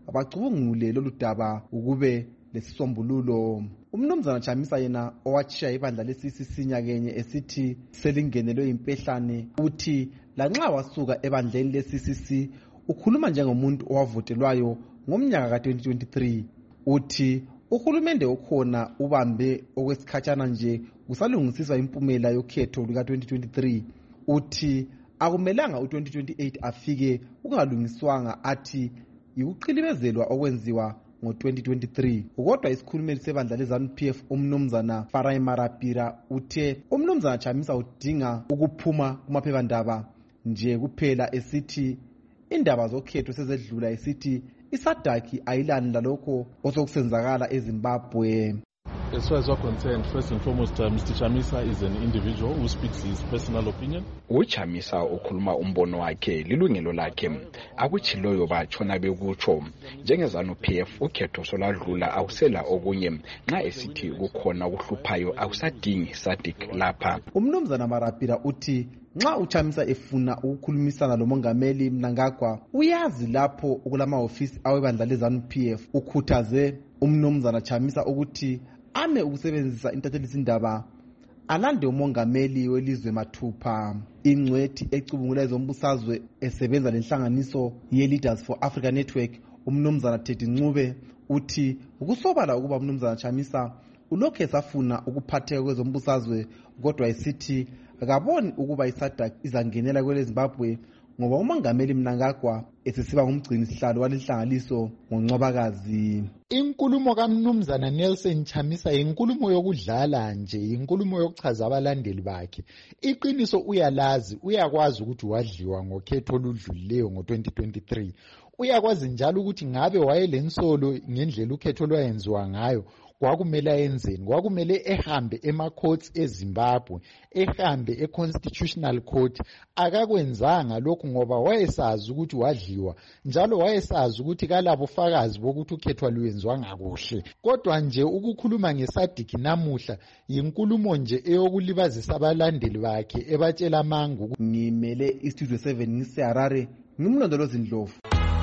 bacubungule lolu daba ukube lesisombululo. Umnumzana Chamisa yena owatshiya ibandla le-CCC nyakenye esithi selingenelwe impehlane uthi lanxa wasuka ebandleni le-CCC ukhuluma njengomuntu owavotelwayo ngomnyaka ka-2023. Uthi uhulumende okhona ubambe okwesikhatshana nje kusalungisiswa impumela yokhetho luka-2023. Uthi akumelanga u-2028 afike kungalungiswanga, athi yikuqilibezelwa okwenziwa ngo-2023. Kodwa isikhulumeli sebandla le-ZANU-PF umnumzana Farai Marapira uthe umnumzana Chamisa udinga ukuphuma kumaphephandaba nje kuphela, esithi indaba zokhetho sezedlula, esithi iSADC ayilani lalokho osokusenzakala eZimbabwe. As far as we're concerned, first and foremost, Mr. Chamisa is an individual who speaks his personal opinion. uChamisa ukhuluma umbono wakhe, lilungelo lakhe. Akutshiloyo batshona bekutsho. NjengeZANU-PF ukhetho soladlula awusela okunye. Nxa esithi kukhona ukuhluphayo awusadingi SADC lapha. Umnumzana Marapira uthi nxa uChamisa efuna ukukhulumisana lomongameli Mnangagwa uyazi lapho okulamahofisi awebandla le-ZANU-PF. Ukhuthaze umnumzana Chamisa ukuthi ame ukusebenzisa intathelizindaba alande umongameli welizwe mathupha. Ingcwethi ecubungula ezombusazwe esebenza lenhlanganiso ye-Leaders for Africa Network umnumzana Teddy Ncube uthi ukusobala ukuba umnumzana Chamisa ulokhu esafuna ukuphatheka kwezombusazwe, kodwa esithi akaboni ukuba iSADC izangenela kwele Zimbabwe ngoba umongameli Mnangagwa esesiba ngumgcini sihlalo walenhlanganiso ngoNcwabakazi. Inkulumo kaMnumzana Nelson Chamisa inkulumo yokudlala nje, inkulumo yokuchaza abalandeli bakhe. Iqiniso uyalazi, uyakwazi ukuthi wadliwa ngokhetho oludlulileyo ngo-2023. Uyakwazi njalo ukuthi ngabe wayelensolo ngendlela ukhetho lwayenziwa ngayo kwakumele ayenzeni. Kwakumele ehambe ema-courts eZimbabwe, ehambe e-Constitutional Court. Akakwenzanga lokhu ngoba wayesazi ukuthi wadliwa, njalo wayesazi ukuthi kalabo fakazi bokuthi ukhetho lwenziwa ngakuhle. Kodwa nje ukukhuluma ngeSADC namuhla yinkulumo nje eyokulibazisa abalandeli bakhe, ebatshela amangu. Ngimele iStudio 7 ngiseHarare, ngimlondolozi Ndlovu.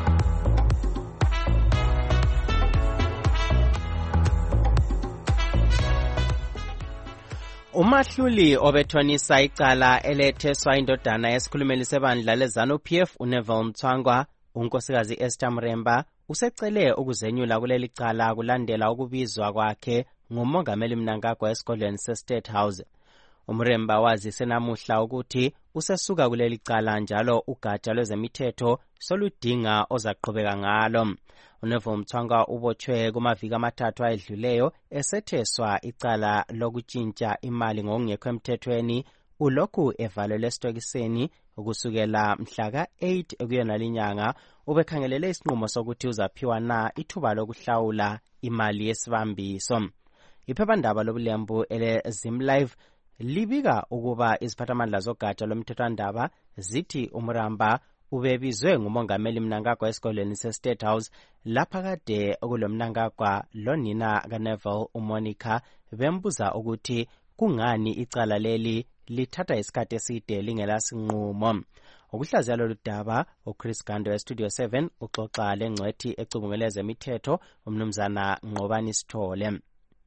Umahluli obethonisa icala eletheswa indodana yesikhulumeli sebandla le-ZANU-PF uNeville Mthwangwa, unkosikazi Esther Mremba, usecele ukuzenyula kuleli cala kulandela ukubizwa kwakhe ngumongameli Mnangagwa esigodlweni se-State House. Umremba wazise namuhla ukuthi usesuka kuleli cala njalo ugatsha lwezemithetho soludinga ozaqhubeka ngalo. uNeville Mthwangwa ubotshwe kumaviki amathathu ayedluleyo esetheswa icala lokutshintsha imali ngokungekho emthethweni. Ulokhu evalelwe esitokiseni ukusukela mhla ka-8 ekuyona linyanga. Ubekhangelele isinqumo sokuthi uzaphiwa na ithuba lokuhlawula imali yesibambiso. Iphephandaba lobulembu ele-ZimLive libika ukuba iziphathamandla zogatsha lomthethwandaba zithi uMramba ubebizwe ngumongameli Mnangagwa esigodlweni se-State House lapha kade kulomnangagwa lonina kaNeville uMonica bembuza ukuthi kungani icala leli lithatha isikhathi eside lingelasinqumo. Ukuhlaziya lolu daba uChris Gando eStudio 7 uxoxa lengcwethi ecubungela ezemithetho umnumzana Nqobani Sithole.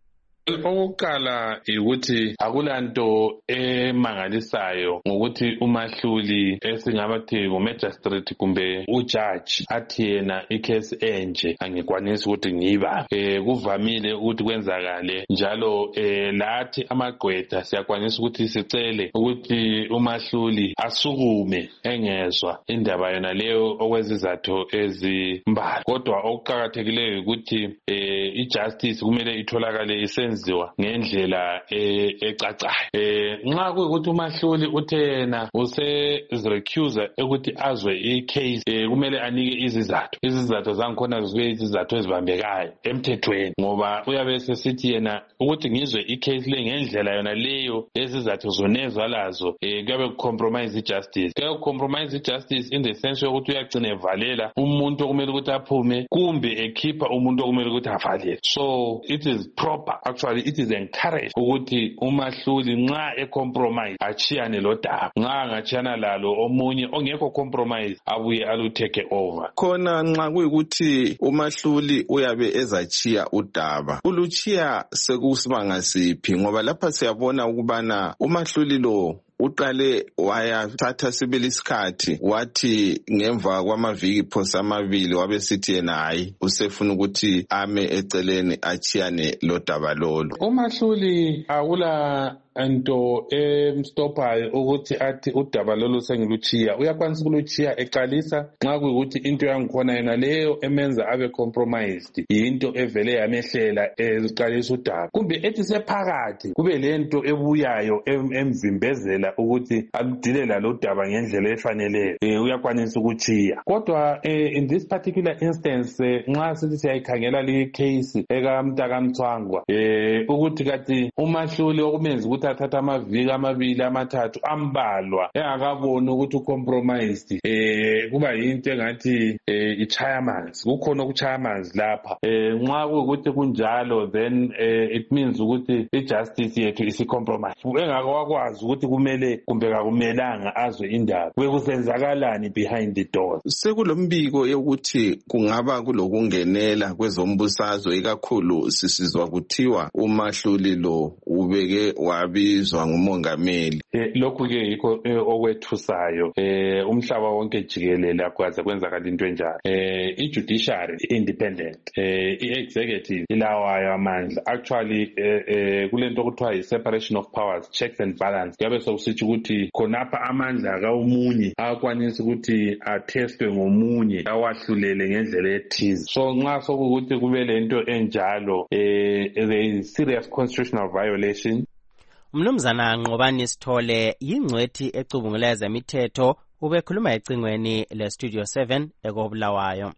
Okokuqala ukuthi akulanto emangalisayo ngokuthi umahluli esingabathi ngumagistrate kumbe ujaji athi yena ikhesi enje angikwanisi ukuthi ngiba. Kuvamile ukuthi kwenzakale njalo lathi amagqwetha siyakwanisa ukuthi sicele ukuthi umahluli asukume engezwa indaba yona leyo okwezizathu ezimbalwa. Kodwa okuqakathekileyo ukuthi ijustice kumele itholakale isenziwa ngendlela ecacayo. Nxa kuyikuthi umahluli uthe yena usezirecusa ukuthi azwe icase, kumele anike izizathu zangikhona zibe izizathu ezibambekayo emthethweni, ngoba uyabe sesithi yena ukuthi ngizwe icase le ngendlela yona leyo lezizathu zonezwa lazo kuyabe kucompromise ijustice. Kuyabe kucompromise ijustice in the sense yokuthi uyagcina evalela umuntu okumele ukuthi aphume kumbe ekhipha umuntu okumele ukuthi avalele. So it is proper actually actually it is encouraged ukuthi umahluli nxa ecompromise achiyane lo daba, nxa angachiyana lalo omunye ongekho compromise abuye aluteke over. Khona nxa kuyikuthi umahluli uyabe ezachiya udaba, uluchiya sekusibanga siphi? Ngoba lapha siyabona ukubana umahluli lo uqale wayathatha sibili isikhathi wathi ngemva kwamaviki phosa amabili wabesithi yena hayi usefuna ukuthi ame eceleni achiyane lo daba lolo. Umahluli akula nto emstophayo ukuthi athi udaba lolu sengiluchiya. Uyakwanisa ukuluchiya eqalisa nxa kuyikuthi into yangikhona yena leyo emenza abe compromised yinto evele yamehlela eqalisa udaba, kumbe ethi sephakathi kube lento ebuyayo emvimbezela ukuthi aludile lalo daba ngendlela efaneleyo, uyakwanisa ukuchiya. Kodwa in this particular instance nxa sithi siyayikhangela le case ekamntakamthwangwa ukuthi kathi umahluli okumenza ukuthi athatha amaviki amabili amathathu ambalwa engakaboni ukuthi ucompromised, kuba yinto engathi ichaya amanzi, kukhona ukuchaya amanzi lapha. Nxa kuyukuthi kunjalo then it means ukuthi ijustice yethu isicompromise, engakwazi ukuthi kumele kumbe kakumelanga azwe indaba, kwekusenzakalani behind the doors. Sekulombiko yokuthi kungaba kulokungenela kwezombusazwe, ikakhulu sisizwa kuthiwa umahluli lo ubeke wabizwa ngumongameli. Lokhu ke yikho okwethusayo, umhlaba wonke jikelele akwazi kwenzakala into enjalo. I-judiciary independent, i-executive ilawayo amandla. Actually kulento okuthiwa yi-separation of powers, checks and balance. Kuyabe sokusithi ukuthi khonapha amandla kawomunye akwanisa ukuthi athestwe ngomunye awahlulele ngendlela ethize. So nxa sokuthi kube lento enjalo, there is serious constitutional violation. Mnumzana Nqobani Sithole yingcwethi ecubungula ezemithetho ubekhuluma ecingweni le-Studio 7 ekobulawayo.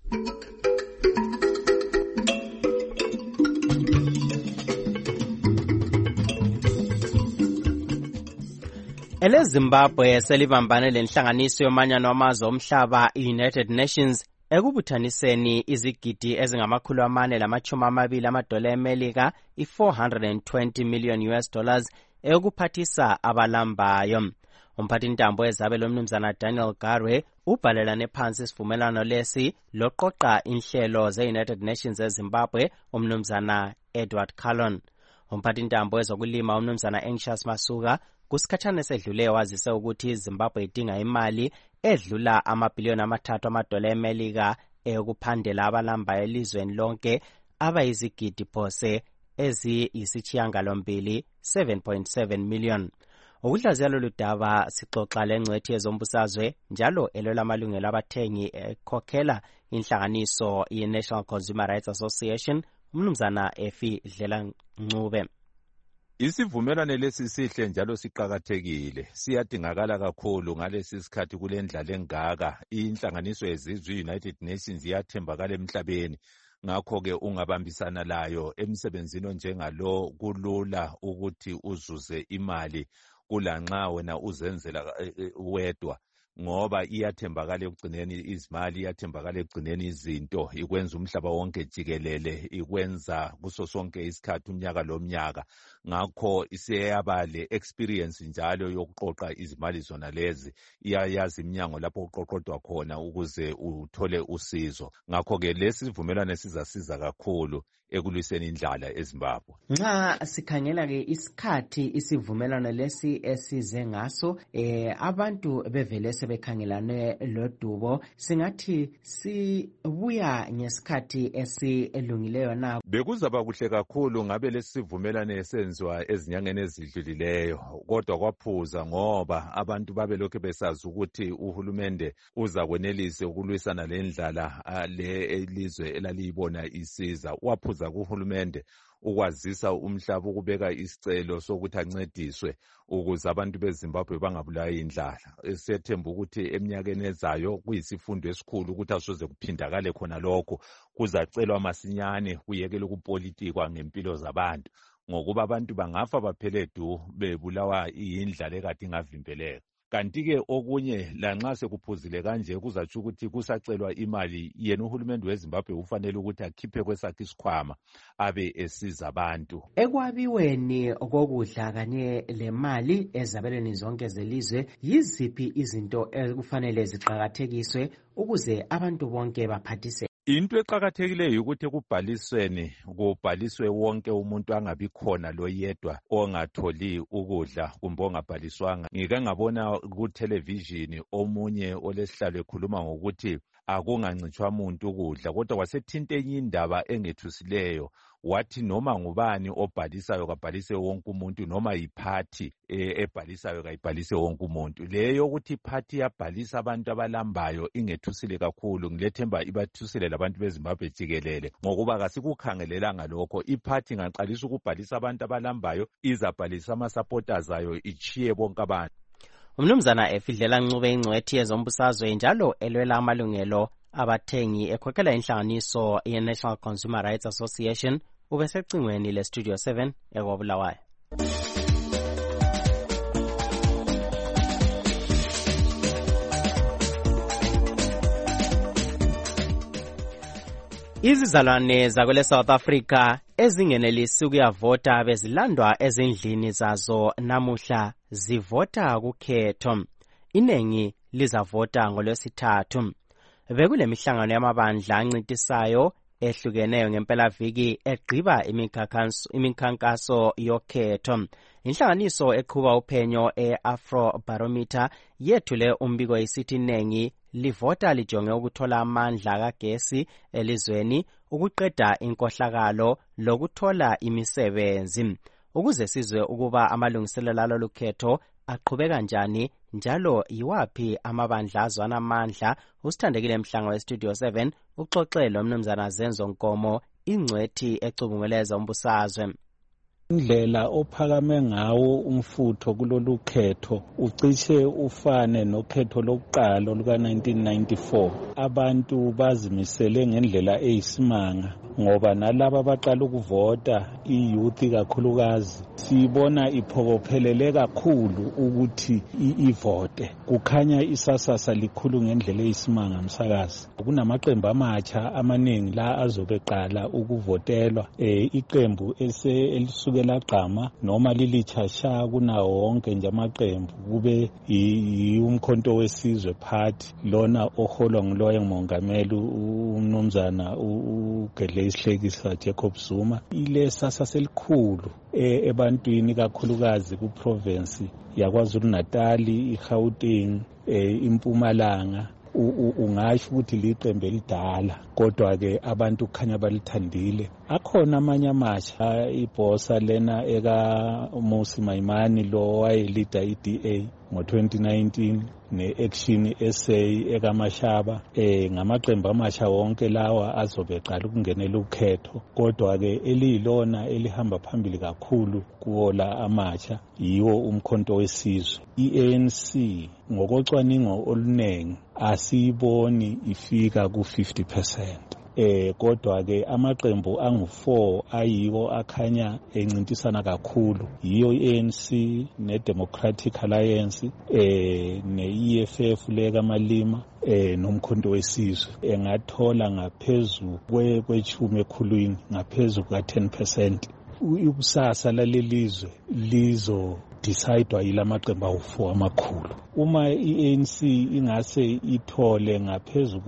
EleZimbabwe selibambane lenhlanganiso yomanyano wamazwe omhlaba i-United Nations ekubuthaniseni izigidi ezingama420 amadola eMelika i-$420 million ekuphathisa abalambayo. Umphathintambo ezabelo mnumzana Daniel Garwe ubhalelane phansi isivumelwano lesi loqoqa inhlelo ze-United Nations eZimbabwe umnumzana Edward Callon. Umphathintambo ezokulima umnumzana Anxious Masuka kusikhathana esedlule wazise ukuthi iZimbabwe idinga imali edlula $3 billion eMelika ekuphandela abalambayo elizweni lonke abayizigidi phose eziyisithiyangalombili 7.7 million. Ukuhlaziya lolu daba sixoxa lengcwethi yezombusazwe njalo elwela amalungelo abathengi ekhokhela inhlanganiso ye-National Consumer Rights Association umnumzana Efi Dlela Ncube. Isivumelwano lesi sihle njalo siqhakathekile, siyadingakala kakhulu ngalesi sikhathi kulendlala engaka. Inhlanganiso yezizwe United Nations iyathembakala emhlabeni, ngakho ke ungabambisana layo emsebenzini njengalo kulula ukuthi uzuze imali kulanxa wena uzenzela wedwa, ngoba iyathembakala ekugcineni izimali, iyathembakala ekugcineni izinto, ikwenza umhlaba wonke jikelele, ikwenza kuso sonke isikhathi unyaka lomnyaka. Ngakho isiyaba le experience njalo yokuqoqa izimali zona lezi, iyayazi iminyango lapho kuqoqodwa khona ukuze uthole usizo. Ngakho ke lesi sivumelwano sizasiza kakhulu ekulwiseni indlala eZimbabwe. Nxa sikhangela ke isikhathi isivumelwano lesi esize ngaso, abantu bevele sebekhangelane lodubo, singathi sibuya ngesikhathi esilungileyo na? Bekuzaba kuhle kakhulu ngabe lesi sivumelwano esenziwa ezinyangeni ezidlulileyo, kodwa kwaphuza ngoba abantu babelokhu besazi ukuthi uhulumende uza kwenelisa ukulwisana lendlala le elizwe elaliyibona isiza. Waphuza kuhulumende ukwazisa umhlaba ukubeka isicelo sokuthi ancediswe ukuze abantu beZimbabwe bangabulawa indlala. Sethemba ukuthi eminyakeni ezayo kuyisifundo esikhulu ukuthi asoze kuphindakale khona lokho, kuzacelwa masinyane kuyekele ukupolitikwa ngempilo zabantu, ngokuba abantu bangafa baphele du bebulawa indlala ekade ingavimbeleka. Kanti-ke okunye lanxa sekuphuzile kanje kuzatsho ukuthi kusacelwa imali, yena uhulumende weZimbabwe ufanele ukuthi akhiphe kwesakhe isikhwama abe esiza abantu. Ekwabiweni kokudla kanye lemali ezabelweni zonke zelizwe, yiziphi izinto ekufanele ziqakathekiswe ukuze abantu bonke baphathise? Into eqakathekileyo ukuthi ekubhalisweni kubhaliswe wonke umuntu, angabi khona loyedwa ongatholi ukudla kumbe ongabhaliswanga. Ngike ngabona ku-television omunye olesihlalo ekhuluma ngokuthi akungancitshwa muntu ukudla, kodwa kwasethinta enye indaba engethusileyo. Wathi noma ngubani obhalisayo kabhalise wonke umuntu, noma yiphathi ebhalisayo kayibhalise wonke umuntu. Leyo ukuthi iphathi yabhalisa abantu abalambayo ingethusile kakhulu. Ngilethemba ibathusile labantu beZimbabwe jikelele, ngokuba kasikukhangelelanga lokho. Iphathi ingaqalisa ukubhalisa abantu abalambayo, izabhalisa ama-supporters ayo, ichiye bonke abantu. Umnumzana Efidlela Ncube, ingcwethi yezombusazwe njalo elwela amalungelo abathengi, ekhokhela inhlanganiso ye-National Consumer Rights Association, ubesecingweni le-Studio 7 eKwaBulawayo. Izizalwane zakwele South Africa ezingenelisi ukuyavota bezilandwa ezindlini zazo namuhla zivota kukhetho. Iningi lizavota ngoLwesithathu. Bekulemihlangano yamabandla ancintisayo ehlukeneyo ngempelaviki egqiba imikhankaso yokhetho. Inhlanganiso eqhuba uphenyo e-Afro Barometer yethule umbiko isithi iningi livota lijonge ukuthola amandla kagesi elizweni, ukuqeda inkohlakalo lokuthola imisebenzi. Ukuze sizwe ukuba amalungiselelo alolu khetho aqhubeka njani njalo yiwaphi amabandla azwana amandla, uSithandekile Mhlanga weStudio 7 uxoxele umnumzana Zenzo Nkomo, ingcwethi ecubungeleza umbusazwe. Indlela ophakame ngawo umfutho kulolu khetho ucishe ufane nokhetho lokuqala luka-1994. Abantu bazimisele ngendlela eyisimanga, ngoba nalabo abaqala ukuvota, iyouth kakhulukazi, sibona iphokophelele kakhulu ukuthi ivote. Kukhanya isasasa likhulu ngendlela eyisimanga msakazi. Kunamaqembu amatsha amaningi la azobeqala ukuvotelwa. Iqembu elisuke lagqama noma lilitshasha kunawo wonke nje amaqembu kube umkhonto wesizwe party, lona oholwa nguloya mongameli umnumzana uGedle Isihlekisa Jacob Zuma. Ile sasasa elikhulu ebantwini kakhulukazi kuprovince yaKwaZulu Natal, iGauteng, iMpumalanga. Ungasho ukuthi liqembu elidala, kodwa ke abantu kukhanya balithandile. Akhona amanye amatsha, ibhosa lena eka Musi Maimani lo wayelida iDA ngo-2019 ne-Action SA ekaMashaba. Ngamaqembu amatsha wonke lawa azobeqala ukungenela ukhetho, kodwa ke eliyilona elihamba phambili kakhulu kuwola amatsha yiwo umkhonto wesizwe. I-ANC ngokocwaningo olunengi asiyiboni ifika ku-50%. Kodwa ke amaqembu angu-4 ayiwo akhanya encintisana kakhulu, yiyo i-ANC ne-Democratic Alliance, ne-EFF leka Malima, nomkhonto wesizwe. Engathola ngaphezu kwechumi ekhulwini, ngaphezu ka-10%. Ikusasa lalelizwe lizo decidwa yila maqembu awu-4 amakhulu. Uma i-ANC ingase ithole ngaphezu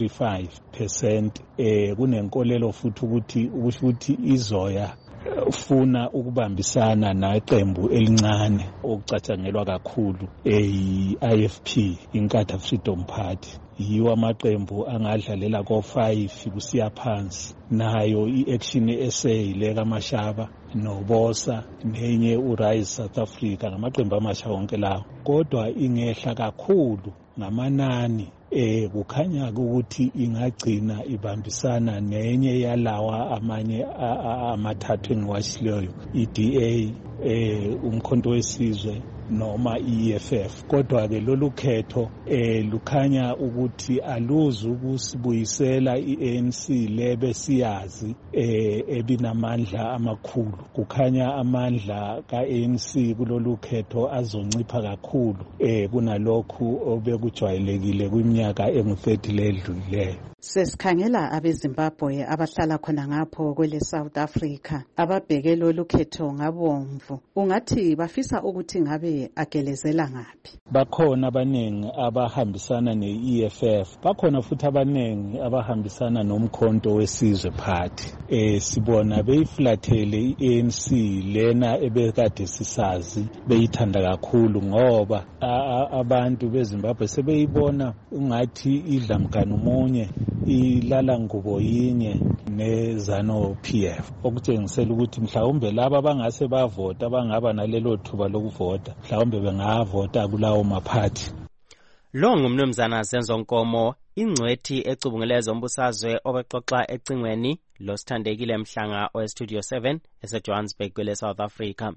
ka-45%, kunenkolelo futhi ukuthi izoya funa ukubambisana naqembu elincane okucatshangelwa kakhulu, i-IFP, Inkatha Freedom Party. Yiwo amaqembu angadlalela ko-5 kusiya phansi. Nayo i-Action SA leka Mashaba noBosa nenye uRise South Africa, ngamaqembu amasha wonke lawo. Kodwa ingehla kakhulu ngamanani, kukhanya ukuthi ingagcina ibambisana nenye yalawa amanye amathathu engiwashileyo, iDA, umkhonto wesizwe noma i-EFF. Kodwa-ke lolu khetho lukhanya ukuthi aluzi ukusibuyisela i-ANC lebe siyazi ebinamandla amakhulu. Kukhanya amandla ka-ANC kulolu khetho azoncipha kakhulu kunalokhu obekujwayelekile kwiminyaka engu-30 ledlulileyo. Sesikhangela abeZimbabwe abahlala khona ngapho kwele South Africa ababheke lolu khetho ngabomvu. Ungathi bafisa ukuthi ngabe agelezela ngaphi? Bakhona abaningi abahambisana ne-EFF, bakhona futhi abaningi abahambisana nomkhonto wesizwe party. Sibona beyiflathele i-ANC lena ebekade sisazi beyithanda kakhulu ngoba abantu beZimbabwe sebeyibona ungathi idla mganu munye ilala ngubo yinye neZanu PF, okutshengisela ukuthi mhlawumbe laba bangase bavota bangaba nalelo thuba lokuvota mhlawumbe bengavota kulawo maphathi. Lo ngumnumzana Zenzo Nkomo, ingcwethi ecubunguleza umbusazwe obexoxa ecingweni lo Sithandekile Mhlanga oweStudio 7 eseJohannesburg kwele South Africa.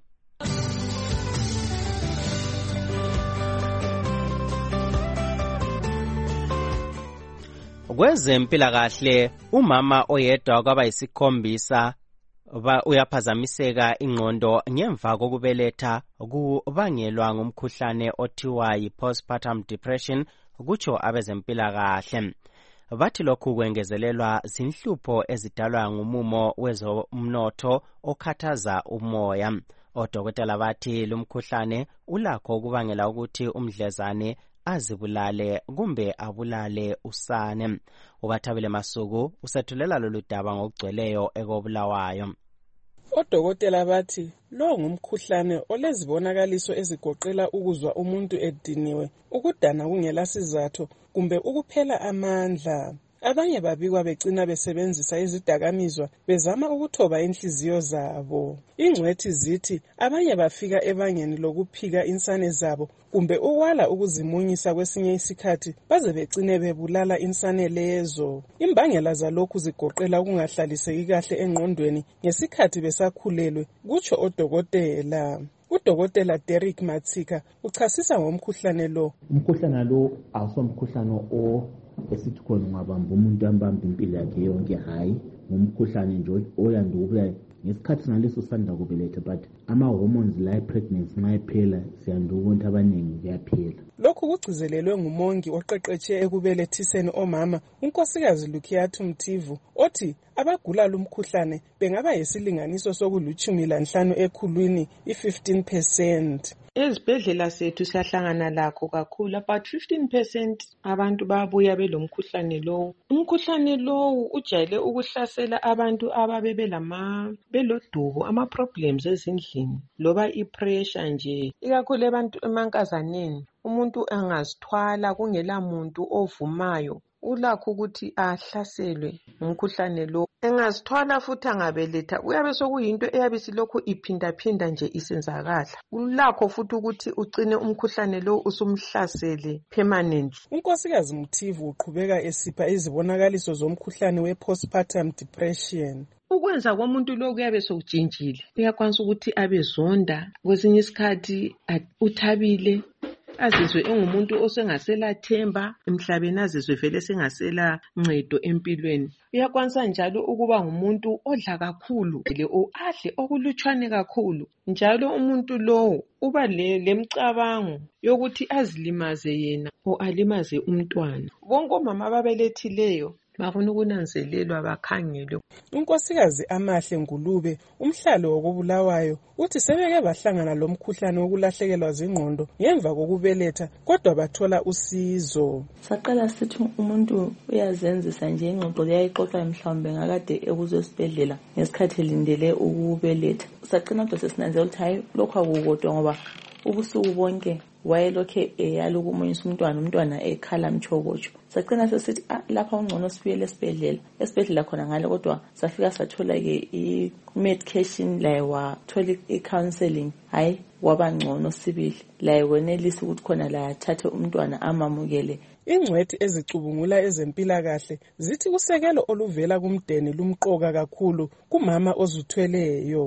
Kwezempilakahle, umama oyedwa kwabayisikhombisa uyaphazamiseka ingqondo ngemva kokubeletha kubangelwa ngumkhuhlane othiwa yi-postpartum depression, kutsho abezempilakahle. Bathi lokhu kwengezelelwa zinhlupho ezidalwa ngumumo wezomnotho okhathaza umoya. Odokotela bathi lumkhuhlane ulakho ukubangela ukuthi umdlezane azibulale kumbe abulale usane. Ubathabile Masuku usethulela lolu daba ngokugcweleyo ekobulawayo. Odokotela bathi lo ngumkhuhlane olezibonakaliso ezigoqela ukuzwa umuntu ediniwe, ukudana kungela sizathu kumbe ukuphela amandla. Abanye babikwa begcina besebenzisa izidakamizwa bezama ukuthoba inhliziyo zabo. Ingcwethi zithi abanye bafika ebangeni lokuphika insane zabo kumbe ukwala ukuzimunyisa kwesinye isikhathi baze begcine bebulala insane lezo. Imbangela zalokhu zigoqela ukungahlaliseki kahle engqondweni ngesikhathi besakhulelwe, kutsho odokotela. Udokotela Derek Matsika uchasisa ngomkhuhlane lo. Umkhuhlane lo awusomkhuhlane esithi khona ungabamba umuntu ambamba impilo yakhe yonke, hayi ngumkhuhlane nje oyanda ukubuya ngesikhathi naleso sanda kubeletha, but ama-hormones la pregnancy nxa ephela siyanda ukubona abaningi kuyaphela. Lokhu kugcizelelwe ngumongi oqeqetshe ekubelethiseni omama unkosikazi Lukiathu Mtivu othi abagula lumkhuhlane bengaba yisilinganiso soku15 ekhulwini, i-15%. Ezibhedlela sethu siyahlangana lakho kakhulu, about 15% abantu babuya belomkhuhlane lowo. Umkhuhlane lowo ujayele ukuhlasela abantu ababe belodubo, ama-problems ezindlini loba i-pressure nje, ikakhulu abantu emankazaneni. Umuntu angazithwala kungela muntu ovumayo ulakho ukuthi ahlaselwe ngumkhuhlane lo. Engazithwala futhi angabeletha uyabe sokuyinto eyabe silokhu iphindaphinda nje isenzakala. Ulakho futhi ukuthi ugcine umkhuhlane lo usumhlasele permanently. Unkosikazi Mthivu uqhubeka esipha izibonakaliso zomkhuhlane we-postpartum depression. Ukwenza komuntu lo kuyabe sokujintshile. Uyakwanisa ukuthi abezonda, kwesinye isikhathi uthabile, azizwe engumuntu osengasela themba emhlabeni, azizwe vele sengasela ncedo empilweni. Uyakwanisa njalo ukuba ngumuntu odla kakhulu, adle okulutshwane kakhulu. Njalo umuntu lowo uba lemcabango yokuthi azilimaze yena o alimaze umntwana. Bonke omama ababelethileyo bafuna ukunanzelelwa bakhangelwe. Unkosikazi Amahle Ngulube, umhlalo wokubulawayo, uthi sebeke bahlangana lomkhuhlane wokulahlekelwa zingqondo ngemva kokubeletha kodwa bathola usizo. Saqala sithi umuntu uyazenzisa nje ingqondo leyayixoxa mhlawumbe ngakade ekuzwe esibhedlela ngesikhathi elindele ukubeletha. Saqina kodwa sesinanzela ukuthi hayi lokho akukodwa ngoba ubusuku bonke wayelokhe eyala ukumunyisa umntwana ekhala mchokotsho. Saqina sesithi lapha ungcono sibuyele esibhedlela khona ngale, kodwa safika sathola ke i-medication laye wathola i-counseling, hayi waba ngcono sibili laye wenelisa ukuthi khona la athathe umntwana amamukele. Ingcwethi ezicubungula ezempilakahle zithi usekelo oluvela kumdeni lumqoka kakhulu kumama ozithweleyo.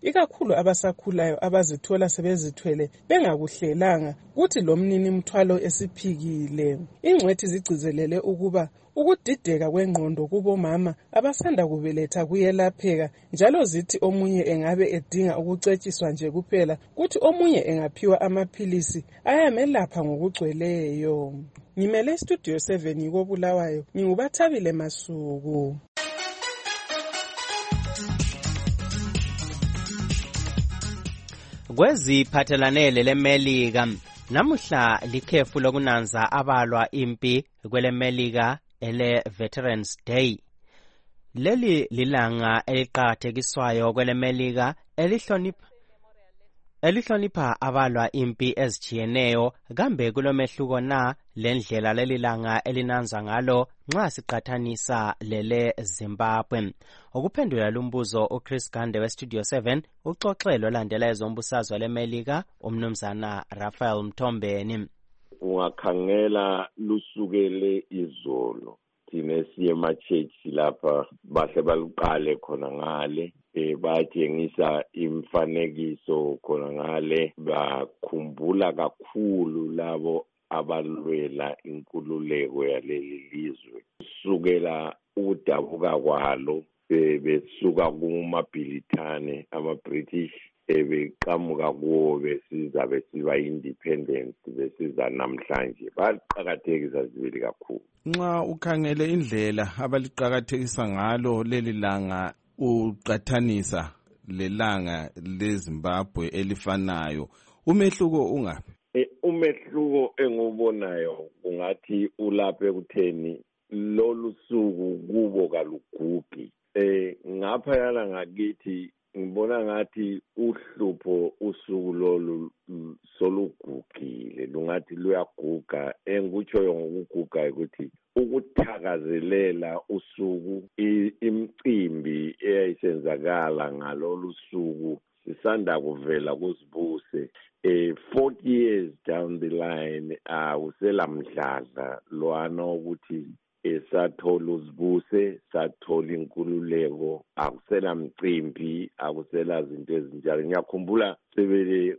ikakhulu abasakhulayo abazithola sebezithwele bengakuhlelanga kuthi lo mnini mthwalo esiphikile. Ingcwethi zigcizelele ukuba ukudideka kwengqondo kubomama abasanda kubeletha kuyelapheka, njalo zithi omunye engabe edinga ukucetshiswa nje kuphela, kuthi omunye engaphiwa amaphilisi ayamelapha ngokugcweleyo. Ngimele Studio 7 yikobulawayo, ngingubathabile Masuku. Kweziphathelane leMelika, namuhla likhefu lokunanza abalwa impi kweleMelika ele Veterans Day. Leli lilanga eliqakathekiswayo kweleMelika elihlonipha abalwa impi ezijiyeneyo, kambe kulomehluko na lendlela lelilanga elinanza ngalo nxa siqathanisa lele Zimbabwe? Ukuphendula lumbuzo uChris Gande weStudio 7 uxoxelo landela ezombusazwe leMelika umnumzana Raphael Mthombeni. Ungakhangela lusukele izolo thina siye emachechi lapha bahle baluqale khona ngale batshengisa imfanekiso khona ngale, bakhumbula kakhulu labo abalwela inkululeko yaleli lizwe kusukela ukudabuka kwalo besuka kumabhilithane ama-British beqhamuka kuwo besiza besiba independent besiza namhlanje. Baqakathekisa zibili kakhulu. Nxa ukhangele indlela abaliqakathekisa ngalo leli langa uqathanisa lelanga leZimbabwe elifanayo, umehluko ungaphi? Umehluko engubonayo ungathi ulapha ekutheni lolu suku kubo kalugugi. Ngapha yana ngakithi ngibona ngathi uhlupho usuku lolu solugugile, lungathi luyaguga. Engikutshoyo ngokuguga ukuthi ukuthakazelela usuku, imicimbi eyayisenzakala ngalolu suku sisanda kuvela kuzibuse 40 years down the line. Usela mdladla lwana ukuthi sathola uzibuse, sathola inkululeko, akusela mcimbi, akusela zinto ezinjalo. Ngiyakhumbula sebele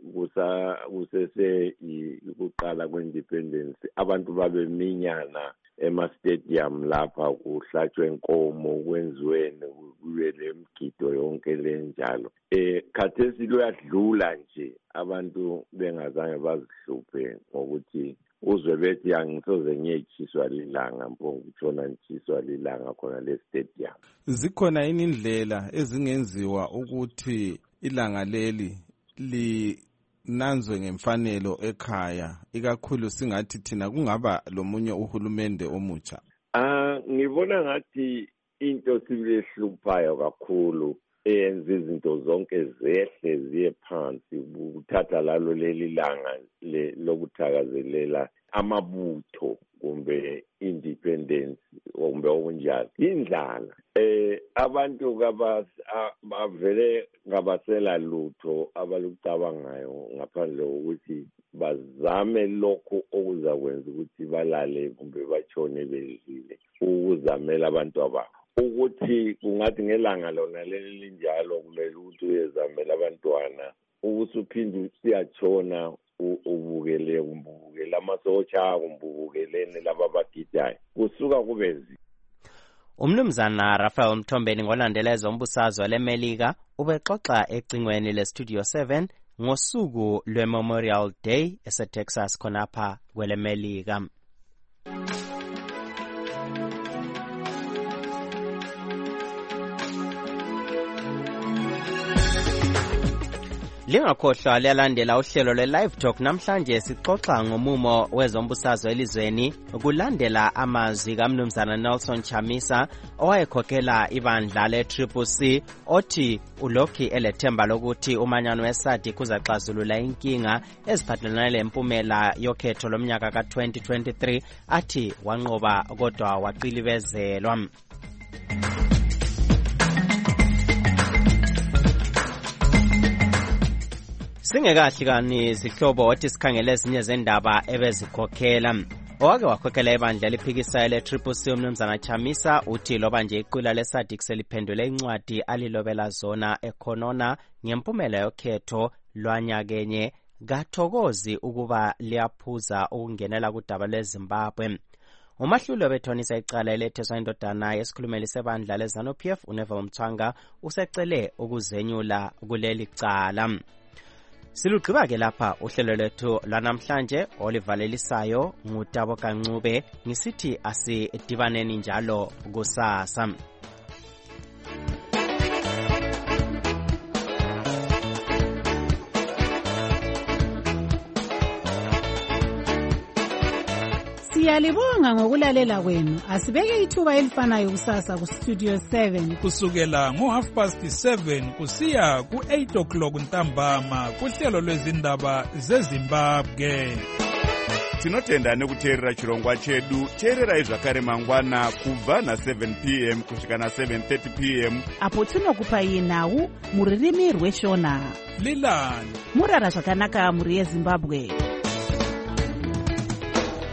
kusese ukuqala kweindependence abantu babeminyana ema-stadium lapha kuhlatshwe inkomo, kwenziweni, kube lemgido yonke lenjalo. Khathesi luyadlula nje, abantu bengazange bazihluphe ngokuthi uzwe bethi angisoze ngiyechiswa lilanga mpongutshona ngichiswa lilanga khona le stadium. Zikhona indlela ezingenziwa ukuthi ilanga leli linanzwe ngemfanelo ekhaya, ikakhulu singathi thina kungaba lomunye uhulumende omutsha? Ngibona ngathi into silehluphayo kakhulu eyenza izinto zonke zehle ziye phansi ukuthatha lalo leli langa lokuthakazelela amabutho kumbe independence kumbe okunjalo, indlala. Abantu bavele ngabasela lutho abalucabangayo ngaphandle kokuthi bazame lokho okuzakwenza ukuthi balale kumbe batshone bedlile, ukuzamela abantu ababo. Ukuthi kungathi ngelanga lona leli linjalo kumele ukuthi uyezamela abantwana ukuthi uphinde siyatshona ubukele amasotsha kumbukelene laba bagidayo kusuka kube nzima. Umnumzana Raphael Mthombeni ngolandela ezombusazwe leMelika ubexoxa ecingweni leStudio 7 ngosuku lweMemorial Day eseTexas khonapha kweleMelika. Lingakhohlwa liyalandela uhlelo lwe-Live Talk. Namhlanje sixoxa ngomumo wezombusazwe elizweni kulandela amazwi kaMnumzana Nelson Chamisa owayekhokhela ibandla le-CCC othi ulokhu elethemba lokuthi umanyano weSADC uzaxazulula inkinga eziphathelane lempumela yokhetho lomnyaka ka-2023, athi wanqoba kodwa waqilibezelwa. Singekahlukani zihlobo othi sikhangele ezinye zendaba ebezikhokhela. owake wakhokhela ibandla eliphikisayo le-CCC umnumzana Chamisa uthi loba nje iqula le-SADC seliphendule incwadi alilobela zona ekhonona ngempumela yokhetho lwanyakenye kathokozi ukuba liyaphuza ukungenela kudaba lweZimbabwe. Umahluli obethonisa icala eletheswa indodana yesikhulumeli sebandla le-ZANU-PF uNeville Mthwanga usecele ukuzenyula kuleli cala. Silugqiba-ke lapha uhlelo lwethu lwanamhlanje olivalelisayo nguTabo Kancube ngisithi asidibaneni njalo kusasa. Siyalibonga ngokulalela kwenu. Asibeke ithuba elifanayo kusasa ku Studio 7 kusukela ngo7:30 kusiya ku8 ntambama kuhlelo lwezindaba zeZimbabwe. Tinotenda nekuteerera chirongwa chedu. Teererai zvakare mangwana kubva na7 p.m. kusvika na7:30 p.m. apo tinokupai nhau muririmi rweshona. Lilani murara zvakanaka muri yeZimbabwe.